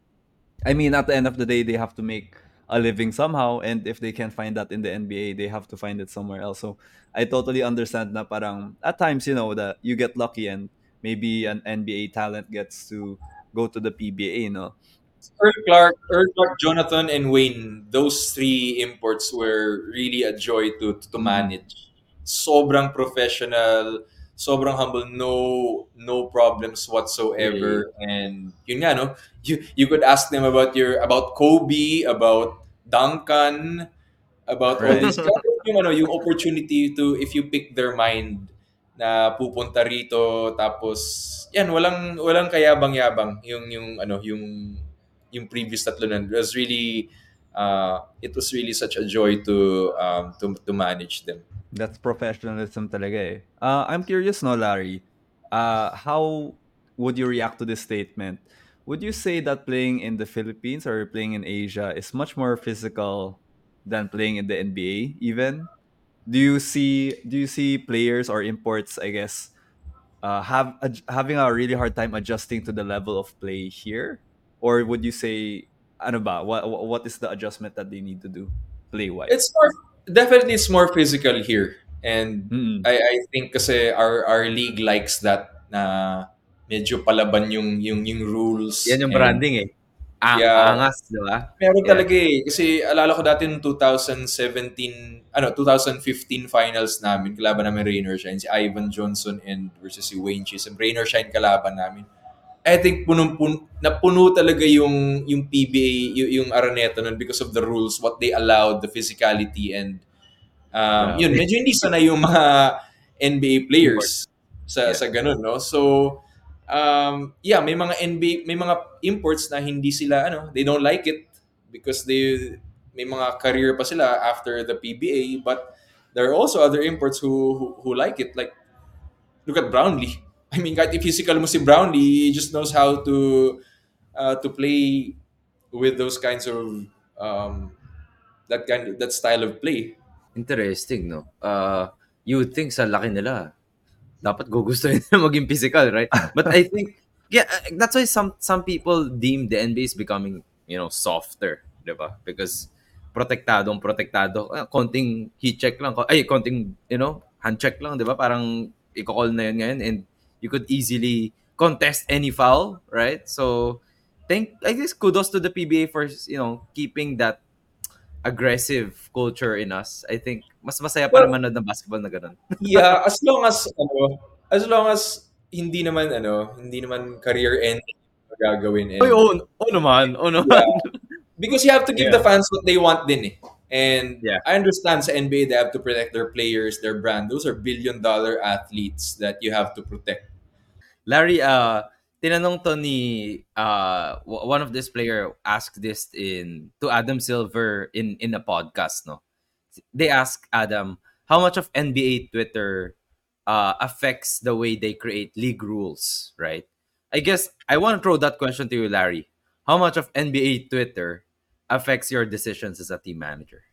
I mean, at the end of the day, they have to make a living somehow, and if they can't find that in the N B A, they have to find it somewhere else. So I totally understand na parang at times, you know, that you get lucky and maybe an N B A talent gets to go to the P B A, no? Earl Clark, Earl Clark, Jonathan, and Wayne, those three imports were really a joy to to Mhm. manage. Sobrang professional, sobrang humble, no no problems whatsoever. And yun nga, no, you you could ask them about your about Kobe, about Duncan, about all Right. these guys. Yung ano, yung opportunity to, if you pick their mind na pupunta rito, tapos yan, walang walang kayabang-yabang yung yung ano yung yung previous tatlo nun. It was really uh, it was really such a joy to um, to to manage them. That's professionalism talaga eh. Uh, I'm curious, no, Larry. Uh, how would you react to this statement? Would you say that playing in the Philippines or playing in Asia is much more physical than playing in the N B A even? Do you see do you see players or imports, I guess, uh, have ad- having a really hard time adjusting to the level of play here? Or would you say, ano ba, what, what is the adjustment that they need to do play-wise? It's more definitely it's more physical here, and Mm-mm. I I think kasi our our league likes that na medyo palaban yung yung yung rules. Yan yung and- branding eh. Ang Yeah. angas, di ba? Meron Yeah. talaga eh. Kasi alala ko dati noong twenty seventeen, ano, twenty fifteen finals namin, kalaban namin Rain or Shine, si Ivan Johnson and versus si Wayne Chisholm. Rain or Shine kalaban namin. I think punong-puno, napuno talaga yung yung P B A, yung, yung Araneta nun because of the rules, what they allowed, the physicality, and um, Grabe. yun, medyo hindi sanay yung mga N B A players sa Yeah. sa ganun, no? So, um, yeah, may mga N B A, may mga imports na hindi sila, ano, they don't like it because they, may mga career pa sila after the P B A, but there are also other imports who, who, who like it. Like, look at Brownlee. I mean, kahit physical mo si Brownlee, he just knows how to uh, to play with those kinds of um, that kind of, that style of play. Interesting, no? Uh, you would think sa laki nila, dapat gugustuhin nila maging physical, right? But I think, yeah, uh, that's why some some people deem the N B A is becoming, you know, softer, di ba? Because protektadong protektado. Ah, konting heat check lang. Ay, konting, you know, hand check lang, di ba? Parang i-call na yun ngayon and you could easily contest any foul, right? So, thank, I guess kudos to the P B A for, you know, keeping that aggressive culture in us. I think mas masaya para Well, manood ng basketball na ganun. yeah, as long as ano, as long as hindi naman ano, hindi naman career ending ang gagawin, Oy, and oo, oo naman, oo naman. yeah, because you have to give the Yeah. fans what they want din eh. And Yeah. I understand sa N B A they have to protect their players, their brand. Those are billion dollar athletes that you have to protect. Larry, uh, tinanong to ni uh, w- one of this player asked this in to Adam Silver in in a podcast, no. They asked Adam how much of N B A Twitter uh, affects the way they create league rules, right? I guess I want to throw that question to you, Larry. How much of N B A Twitter affects your decisions as a team manager?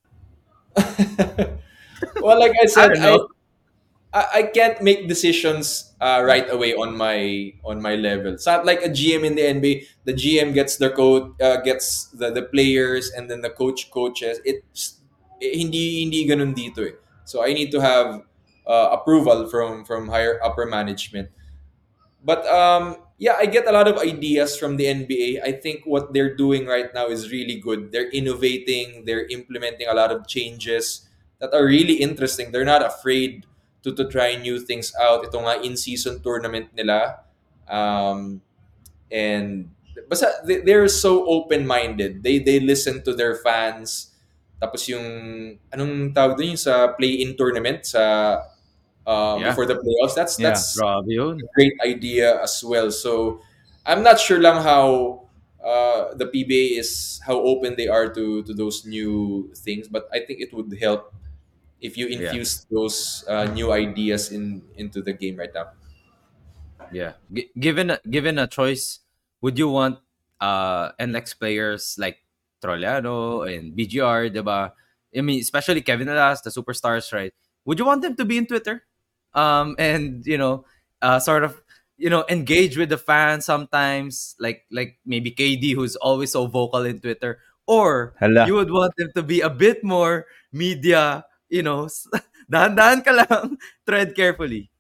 Well, like I I said, don't I know. I, I can't make decisions uh, right away on my on my level. It's not like a G M in the N B A. The G M gets the coach, uh, gets the, the players, and then the coach coaches. It's eh, hindi hindi ganun dito eh. So I need to have uh, approval from from higher upper management. But um, yeah, I get a lot of ideas from the N B A. I think what they're doing right now is really good. They're innovating. They're implementing a lot of changes that are really interesting. They're not afraid to to try new things out. Ito nga in-season tournament nila. Um, and basta they, they're so open-minded. They they listen to their fans. Tapos yung anong tawag doon yung sa play-in tournament sa um, Yeah, before the playoffs. That's Yeah. that's grabe yun. great idea as well. So I'm not sure lang how uh, the P B A is how open they are to to those new things, but I think it would help if you Yeah. infuse those uh, new ideas in into the game right now. Yeah. G- given a, given a choice, would you want uh N L E X players like Trollano and B G R, diba? I mean, especially Kevin Alas, the superstars, right? Would you want them to be in Twitter? Um, and you know, uh, sort of, you know, engage with the fans sometimes, like like maybe K D, who's always so vocal in Twitter, or Hala. you would want them to be a bit more media, you know, dahan-dahan ka lang, tread carefully.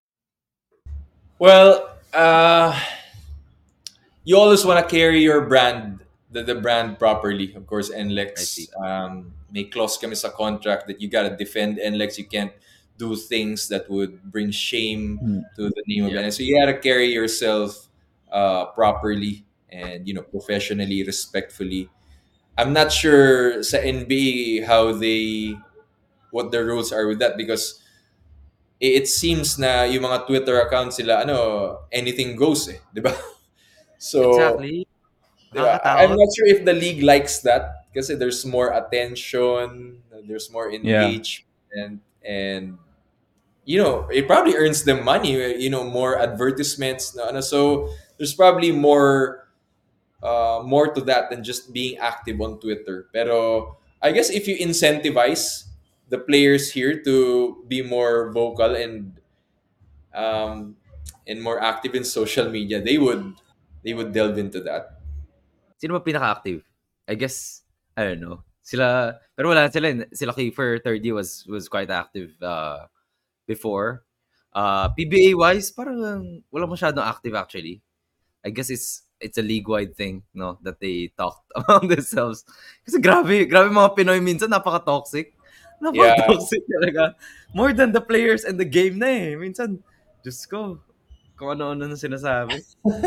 Well, uh, you always want to carry your brand, the, the brand properly. Of course, I N L E X, see. um, may clause kami sa contract that you gotta defend N L E X. You can't do things that would bring shame Mm. to the name of Yeah. N L E X. So you gotta carry yourself uh, properly and you know professionally, respectfully. I'm not sure sa N B A how they what the rules are with that because it, it seems na yung mga Twitter accounts sila ano anything goes eh, 'di ba? So Exactly. Di ba? I- I'm Nakakatakot. not sure if the league likes that kasi there's more attention, there's more Yeah. engagement, and you know it probably earns them money. You know, more advertisements. No, ano, so there's probably more uh, more to that than just being active on Twitter. Pero I guess if you incentivize the players here to be more vocal and um, and more active in social media, they would they would delve into that. Sino ba pinaka-active? I guess, I don't know. Sila, pero wala sila. eh. Sila Kiefer thirty was was quite active uh, before. Uh, P B A-wise, parang wala masyadong active actually. I guess it's it's a league-wide thing, no? That they talked among themselves. Kasi grabe, grabe mga Pinoy minsan, napaka-toxic. Yeah. Napaka-toxic talaga. More than the players and the game na eh. Minsan, Diyos ko, kung ano-ano na sinasabi.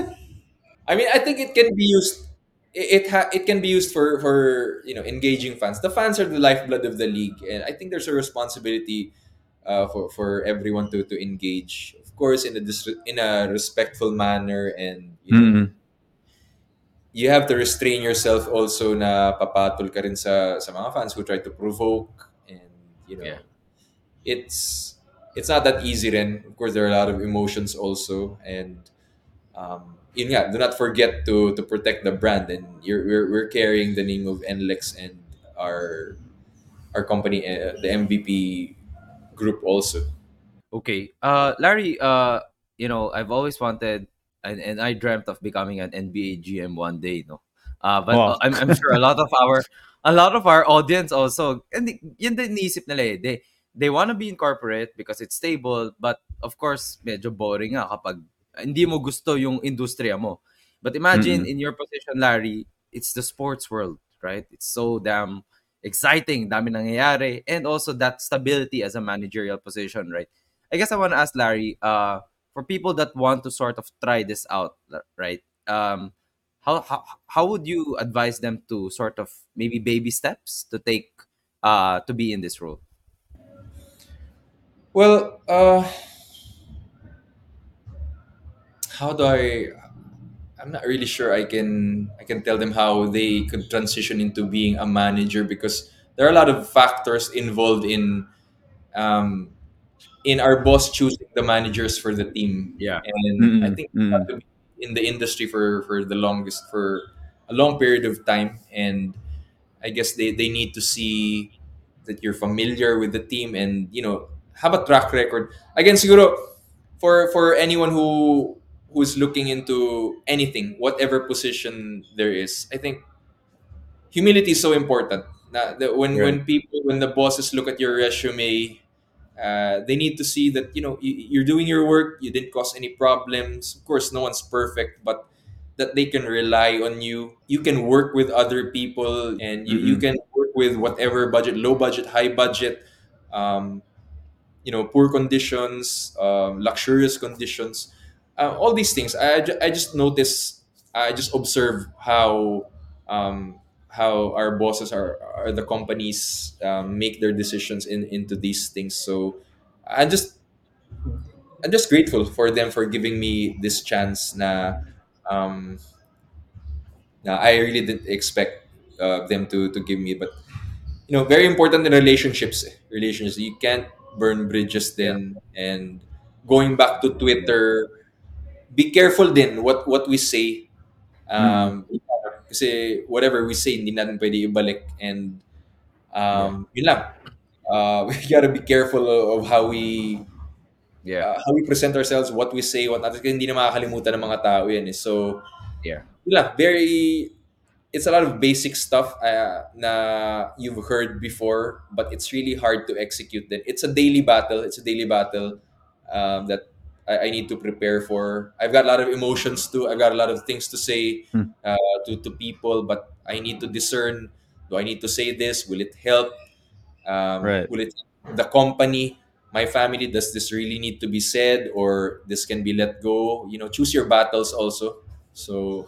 I mean, I think it can be used. It it, ha- it can be used for for you know engaging fans. The fans are the lifeblood of the league, and I think there's a responsibility uh, for for everyone to to engage, of course, in a dis- in a respectful manner, and you know Mm. you have to restrain yourself also na papatol ka rin sa sa mga fans who try to provoke, and you know Yeah. it's it's not that easy. Then of course there are a lot of emotions also, and um, yun nga, do not forget to to protect the brand, and you're we're, we're carrying the name of N L E X and our our our company, uh, the M V P group also. Okay. Uh, Larry, uh, you know, I've always wanted and, and I dreamt of becoming an N B A G M one day, no. Uh, but uh, Wow. I'm I'm sure a lot of our a lot of our audience also and y- yun din iniisip nila eh. They they want to be in corporate because it's stable, but of course, medyo boring nga kapag hindi mo gusto yung industriya mo. But imagine Mm-mm. in your position, Larry, it's the sports world, right? It's so damn exciting, dami nangyayari, and also that stability as a managerial position, right? I guess I want to ask Larry, uh, for people that want to sort of try this out, right? Um, how, how how would you advise them to sort of maybe baby steps to take uh to be in this role? Well, uh, how do I? I'm not really sure I can I can tell them how they could transition into being a manager, because there are a lot of factors involved in um, in our boss choosing the managers for the team. Yeah. And I Mm-mm. think you have Mm-mm. to be in the industry for for the longest for a long period of time, and I guess they, they need to see that you're familiar with the team and you know have a track record. Again, siguro for for anyone who who's looking into anything, whatever position there is, I think humility is so important. Na, that when Right. when people when the bosses look at your resume, uh, they need to see that you know you, you're doing your work. You didn't cause any problems. Of course, no one's perfect, but that they can rely on you. You can work with other people, and you, you Mm-mm. can work with whatever budget, low budget, high budget. Um, you know, poor conditions, um, luxurious conditions, uh, all these things. I, ju- I just notice, I just observe how um, how our bosses are, are the companies um, make their decisions in into these things. So I'm just I'm just grateful for them for giving me this chance. Na um, na I really didn't expect uh, them to to give me, but you know, very important in relationships. eh. Relationships, you can't burn bridges. Yeah. Then, and going back to Twitter, be careful din what what we say. Mm-mm. Um, kasi whatever we say, hindi natin pwede ibalik. And Yeah. um, yun lang. Uh, we gotta be careful of how we Yeah. uh, how we present ourselves, what we say, what not. Kasi hindi na makakalimutan ng mga tao yan. Eh. So, Yeah. yun lang, very it's a lot of basic stuff uh, na you've heard before, but it's really hard to execute. Then it's a daily battle. It's a daily battle um, that I, I need to prepare for. I've got a lot of emotions too. I've got a lot of things to say Mm. uh, to to people, but I need to discern. Do I need to say this? Will it help? Um, Right. will it help the company? My family, does this really need to be said, or this can be let go? You know, choose your battles also. So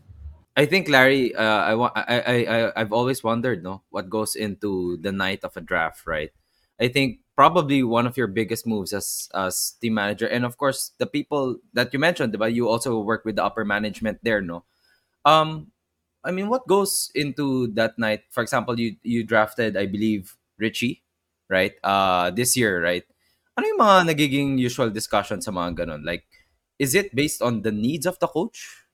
I think Larry, uh, I want I, I I I've always wondered, no, what goes into the night of a draft, right? I think probably one of your biggest moves as as team manager, and of course the people that you mentioned, but you also work with the upper management there, no. Um, I mean, what goes into that night? For example, you you drafted, I believe, Richie, right? Uh, this year, right? Ano yung mga nagiging usual discussion sa mga ganun? Like, is it based on the needs of the coach?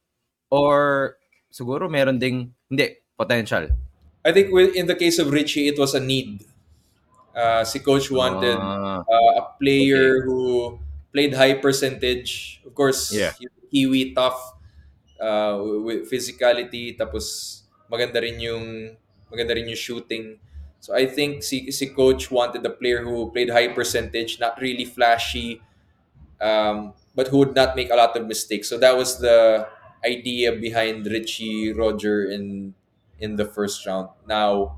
Or siguro meron ding hindi, potential. I think with, in the case of Richie, it was a need. Uh, si coach wanted Ah, uh, a okay. player who played high percentage. Of Yeah, course, yung Kiwi tough uh, with physicality, tapos maganda rin yung maganda rin yung shooting. So I think si si coach wanted a player who played high percentage, not really flashy, um, but who would not make a lot of mistakes. So that was the idea behind Richie Roger in in the first round. Now,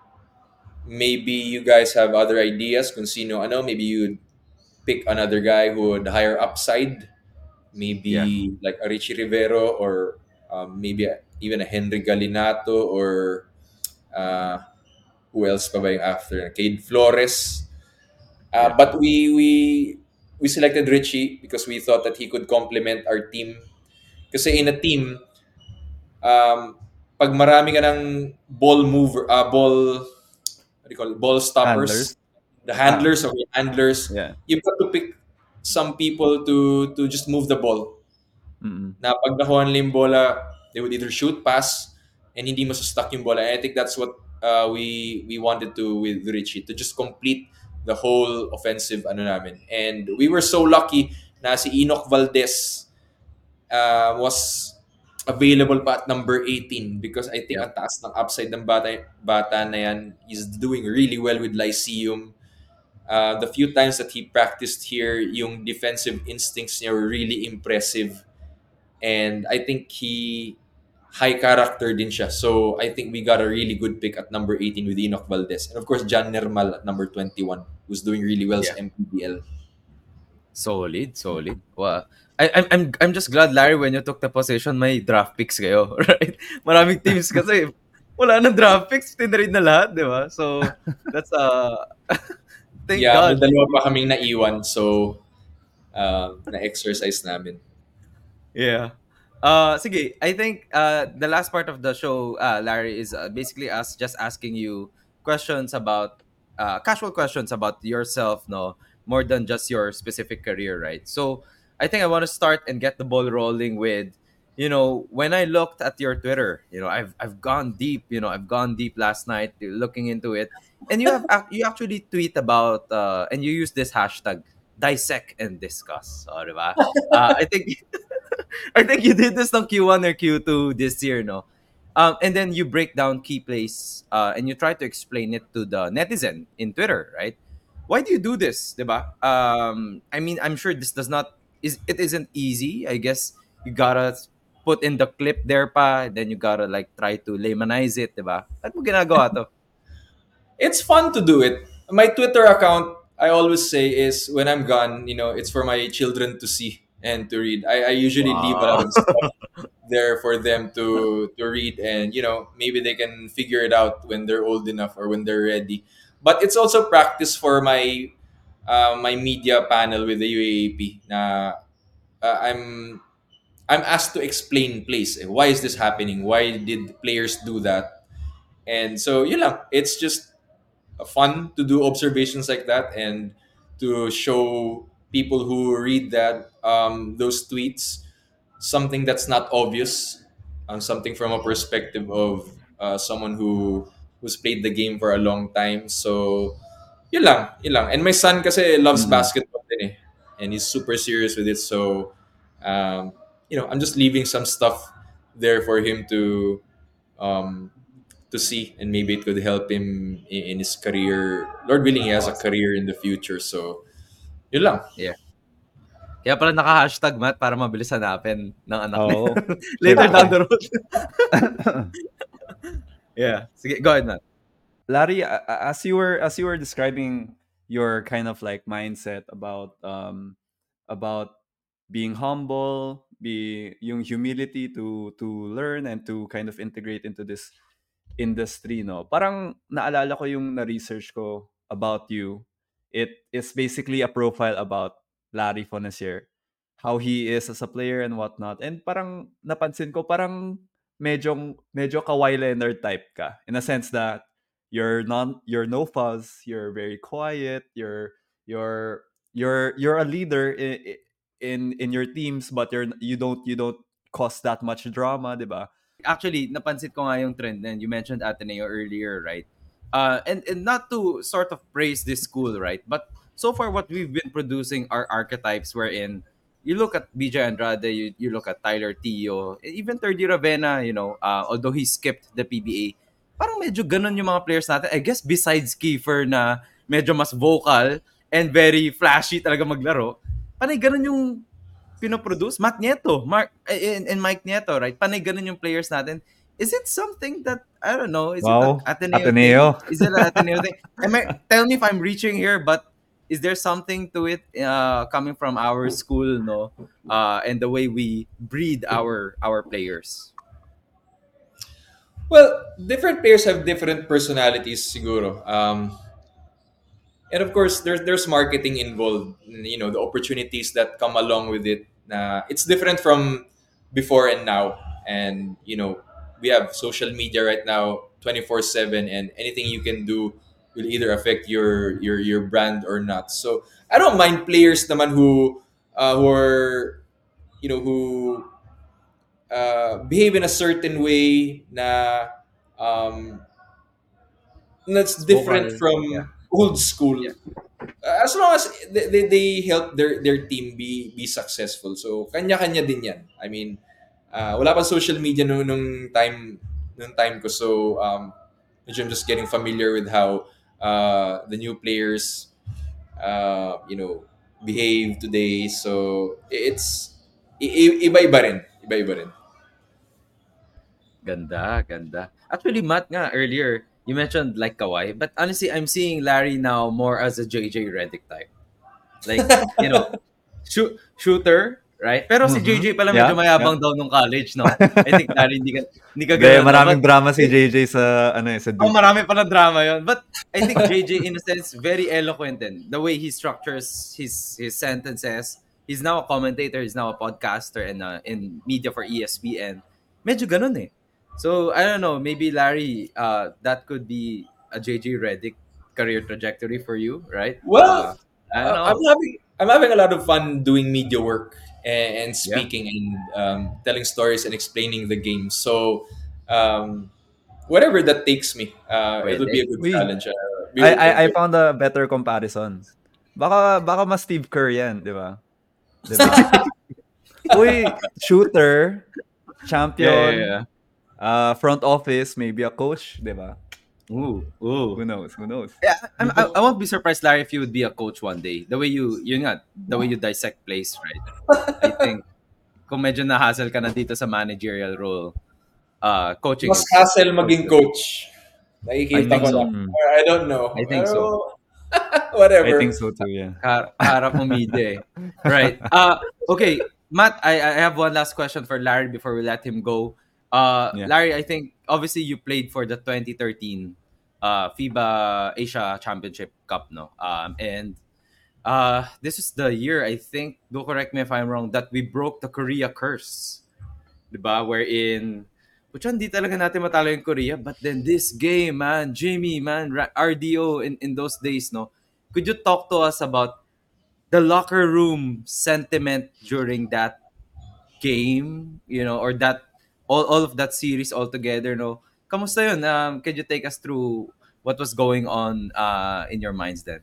maybe you guys have other ideas kung sino ano. Maybe you'd pick another guy who would higher upside. yeah, Maybe like a Richie Rivero, or um, maybe a- even a Henry Galinato, or uh, who else pa ba yung after? Cade Flores. Uh, yeah, but we we we selected Richie because we thought that he could complement our team. Kasi in a team, um, pag marami ka ng ball mover, uh, ball, what do you call it, ball Handlers. stoppers, the Ah, handlers or the handlers, yeah. you've got to pick some people to to just move the ball. Mm-mm. Na pag nakuha nila yung bola, they would either shoot, pass, and hindi mo stuck yung bola. And I think that's what uh, we we wanted to with Richie to just complete the whole offensive ano namin. And we were so lucky na si Enoch Valdez uh, was available pa at number eighteen because I think Yeah. ang taas ng upside ng bata, bata na yan. He's doing really well with Lyceum. Uh, the few times that he practiced here, yung defensive instincts niya were really impressive. And I think he high character din siya. So I think we got a really good pick at number eighteen with Enoch Valdez. And of course, John Nermal at number twenty-one, who's doing really well Yeah. sa M P B L. Solid, solid. Wow. I, I'm, I'm, I'm just glad, Larry, when you took the position, may draft picks kayo, right? Maraming teams kasi wala nang draft picks, tinrade na lahat, di ba? So, that's, uh, thank Yeah, may God. dalawa pa kaming naiwan. So, uh, na-exercise namin. Yeah. Uh, sige, I think uh, the last part of the show, uh, Larry, is uh, basically us just asking you questions about, uh, casual questions about yourself, no? More than just your specific career, right? So I think I want to start and get the ball rolling with, you know, when I looked at your Twitter, you know, I've, I've gone deep, you know, I've gone deep last night looking into it. And you have ac- you actually tweet about, uh, and you use this hashtag, dissect and discuss. Oh, diba? Uh, I think I think you did this on Q one or Q two this year, no? Um, and then you break down key plays uh, and you try to explain it to the netizen in Twitter, right? Why do you do this, diba? Um, I mean, I'm sure this does not is it isn't easy. I guess you gotta put in the clip there pa, then you gotta like try to laymanize it, diba? At mo ginagawa to? It's fun to do it. My Twitter account, I always say, is when I'm gone, you know, it's for my children to see and to read. I, I usually leave a lot Wow. of stuff there for them to to read, and you know, maybe they can figure it out when they're old enough or when they're ready. But it's also practice for my uh, my media panel with the U A A P. Na uh, I'm I'm asked to explain plays. Eh, Why is this happening? Why did players do that? And so, you know, it's just fun to do observations like that and to show people who read that um, those tweets something that's not obvious, um, something from a perspective of uh, someone who who's played the game for a long time. So, yun lang, yun lang. And my son kasi loves Mhm. basketball din eh. And he's super serious with it. So, um, you know, I'm just leaving some stuff there for him to um, to see, and maybe it could help him in, in his career. Lord willing, he has a Awesome. career in the future. So, yun lang. Yeah. Kaya pala naka-hashtag, Matt, para mabilis hanapin ng anak niya. Oo. Later down Siyempre. the road. Yeah. Sige, go ahead, Matt. Larry, a- a- as you were as you were describing your kind of like mindset about um about being humble, be yung humility to to learn and to kind of integrate into this industry, no? Parang naalala ko yung na-research ko about you. It is basically a profile about Larry Fonasier, how he is as a player and whatnot. And parang napansin ko, parang medyo, medyo Kawhi Leonard type ka. In a sense that you're non, you're no fuzz, you're very quiet, you're, you're, you're, you're a leader in, in, in your teams, but you're, you don't, you don't cause that much drama, di ba? Actually, napansin ko nga yung trend and you mentioned Ateneo earlier, right? Uh, and, and not to sort of praise this school, right? But so far, what we've been producing are archetypes wherein you look at B J Andrade, you, you look at Tyler Tio, even third year Ravena, you know, uh, although he skipped the P B A, parang medyo ganun yung mga players natin. I guess besides Kiefer na medyo mas vocal and very flashy talaga maglaro, panay ganun yung pinoproduce. Matt Nieto, Mark, and, and Mike Nieto, right? Panay ganun yung players natin. Is it something that, I don't know, is it an Wow, Ateneo thing? Ateneo. Is it an Ateneo thing? Am I, tell me if I'm reaching here, but is there something to it uh, coming from our school, no? Uh, and the way we breed our our players? Well, different players have different personalities, siguro. Um, and of course, there's there's marketing involved. You know, the opportunities that come along with it. Na it's different from before and now. And you know, we have social media right now, twenty four seven, and anything you can do will either affect your your your brand or not. So I don't mind players, naman who uh, who are you know who uh, behave in a certain way na um, that's different Vocal. from Yeah. old school. Yeah. Uh, as long as they, they, they help their their team be be successful. So kanya-kanya din yan. I mean, uh, wala pa social media nung, nung time nung time ko. So um medyo I'm just getting familiar with how uh, the new players uh, you know behave today. So it's i- i- iba-iba rin. Iba-iba rin. Ganda, ganda. Actually, Matt nga earlier, you mentioned like Kawhi, but honestly, I'm seeing Larry now more as a J J Redick type. Like, you know, shoot, shooter, right? Pero si Mhm. J J pala medyo Yeah, yeah. mayabang daw nung college, no? I think Larry hindi ka, hindi ka Gaya, ganun, no? maraming But drama si J J sa, ano eh, sa oh, Duke. marami pala drama yon. But I think J J, in a sense, very eloquent din. The way he structures his his sentences. He's now a commentator. He's now a podcaster and uh, in media for E S P N. Medyo ganun eh. So, I don't know. Maybe Larry, uh, that could be a J J Redick career trajectory for you, right? Uh, Well, I don't uh, I'm know. having I'm having a lot of fun doing media work and, and Yeah. speaking and um, telling stories and explaining the game. So um, whatever that takes me, uh, it would be a Pwede. good Uy, challenge. Uh, be I, I, open I to it. found a better comparison. Baka, baka mas Steve Kerr yan, di ba? Di ba? Uy, shooter, Yeah, yeah, champion, yeah. uh, front office, maybe a coach, di ba? Ooh, ooh. Who knows? Who knows? Yeah, I'm, I, I won't be surprised, Larry, if you would be a coach one day. The way you, yun nga, the way you dissect plays, right? I think, kung medyo na-hassle ka na dito sa managerial role, uh, coaching Mas is... hassle maging coach. I Nakikita think ko na. so. Mm, Or I don't know. I think Pero so. I think whatever. so too, yeah. Kar- Kaharap mo media eh. Right. Uh, okay, Matt, I, I have one last question for Larry before we let him go. Uh, Yeah. Larry, I think obviously you played for the twenty thirteen uh, FIBA Asia Championship Cup, no? Um, and uh, this is the year, I think, do correct me if I'm wrong, that we broke the Korea curse. Diba? Wherein, putya, hindi talaga natin matalo yung Korea. But then this game, man, Jimmy, man, Ra- R D O in, in those days, no? Could you talk to us about the locker room sentiment during that game, you know, or that all, all of that series altogether, no? Kamusta yun? Um, can you take us through what was going on uh, in your minds then?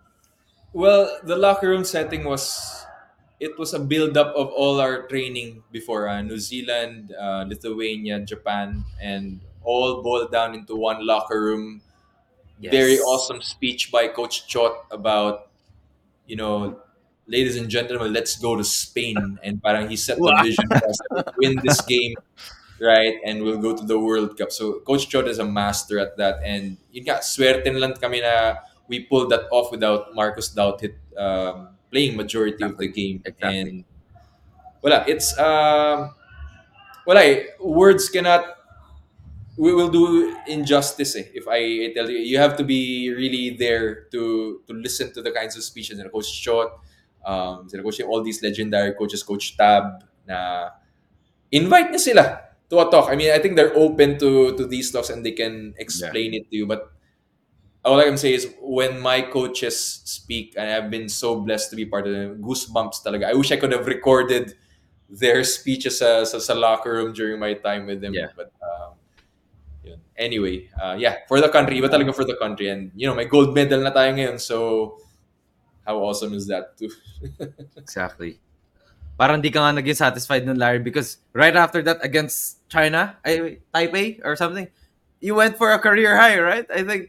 Well, the locker room setting was it was a build up of all our training before uh, New Zealand, uh, Lithuania, Japan, and all boiled down into one locker room. Very Yes. awesome speech by Coach Chot about you know, ladies and gentlemen, let's go to Spain, and parang he set the Wow. vision for us to win this game, right? And we'll go to the World Cup. So Coach Chot is a master at that, and yun nga, swerte na lang kami na we pulled that off without Marcus Douthit um, playing majority of the Exactly. game, Exactly. and wala, it's um, wala, eh, words cannot we will do injustice eh, if I tell you you have to be really there to to listen to the kinds of speeches that Coach Shot, um, sila Coach, all these legendary coaches, Coach Tab, na invite niya sila to a talk. I mean, I think they're open to to these talks and they can Yeah. explain it to you. But all I can say is when my coaches speak, and I've been so blessed to be part of them, goosebumps talaga. I wish I could have recorded their speeches sa, sa, sa locker room during my time with them. Yeah. But um, yun. Anyway, uh, yeah, for the country. Iba talaga for the country. And, you know, may gold medal na tayo ngayon. So, how awesome is that too? Exactly. Parang di ka nga naging satisfied nun, Larry, because right after that against China, ay, Taipei or something, you went for a career high, right? I think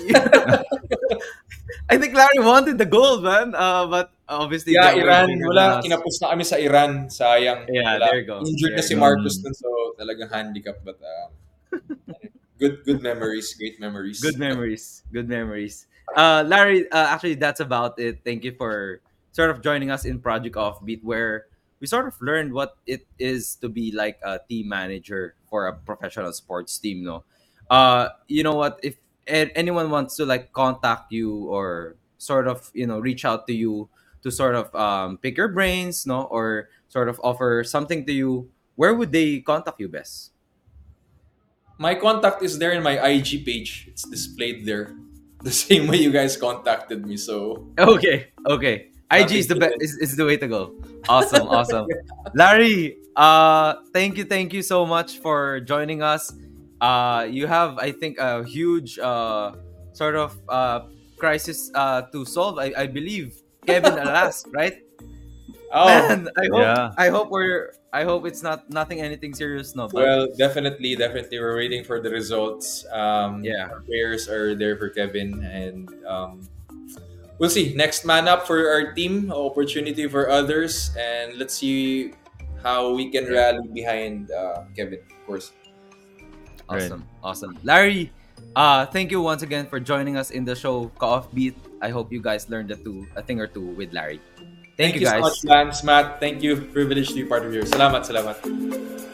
I think Larry wanted the gold, man. Uh, but obviously Yeah, there were Iran. bigger than Wala, us. kinapos na kami sa Iran. Sayang. Yeah, Wala. there you go. Injured na There si you go. Marcus Mm. dun. So, talagang handicap. But, um, good good memories. Great memories. Good memories. Good memories. Uh, Larry, uh, actually, that's about it. Thank you for sort of joining us in Project Offbeat, where we sort of learned what it is to be like a team manager for a professional sports team. No, uh, you know what? If a- anyone wants to like contact you or sort of you know reach out to you to sort of um, pick your brains, no, or sort of offer something to you, where would they contact you best? My contact is there in my I G page. It's displayed there. The same way you guys contacted me. So, Okay, okay. I G is the Nothing be- is, is the way to go. Awesome, awesome. Larry, uh, thank you, thank you so much for joining us. Uh, you have, I think, a huge uh, sort of uh, crisis uh, to solve. I, I believe Kevin Alas, right? Oh, Man, I hope Yeah. I hope we're I hope it's not nothing anything serious, no. But well, definitely, definitely, we're waiting for the results. Um, Yeah. our prayers are there for Kevin, and um, we'll see. Next man up for our team, opportunity for others, and let's see how we can rally behind uh, Kevin, of course. awesome, awesome, Larry. Uh, thank you once again for joining us in the show, Ka Offbeat. I hope you guys learned a two a thing or two with Larry. Thank, Thank you you so guys. much, Lance, Matt. Thank you. Privileged to be part of your. Salamat, salamat.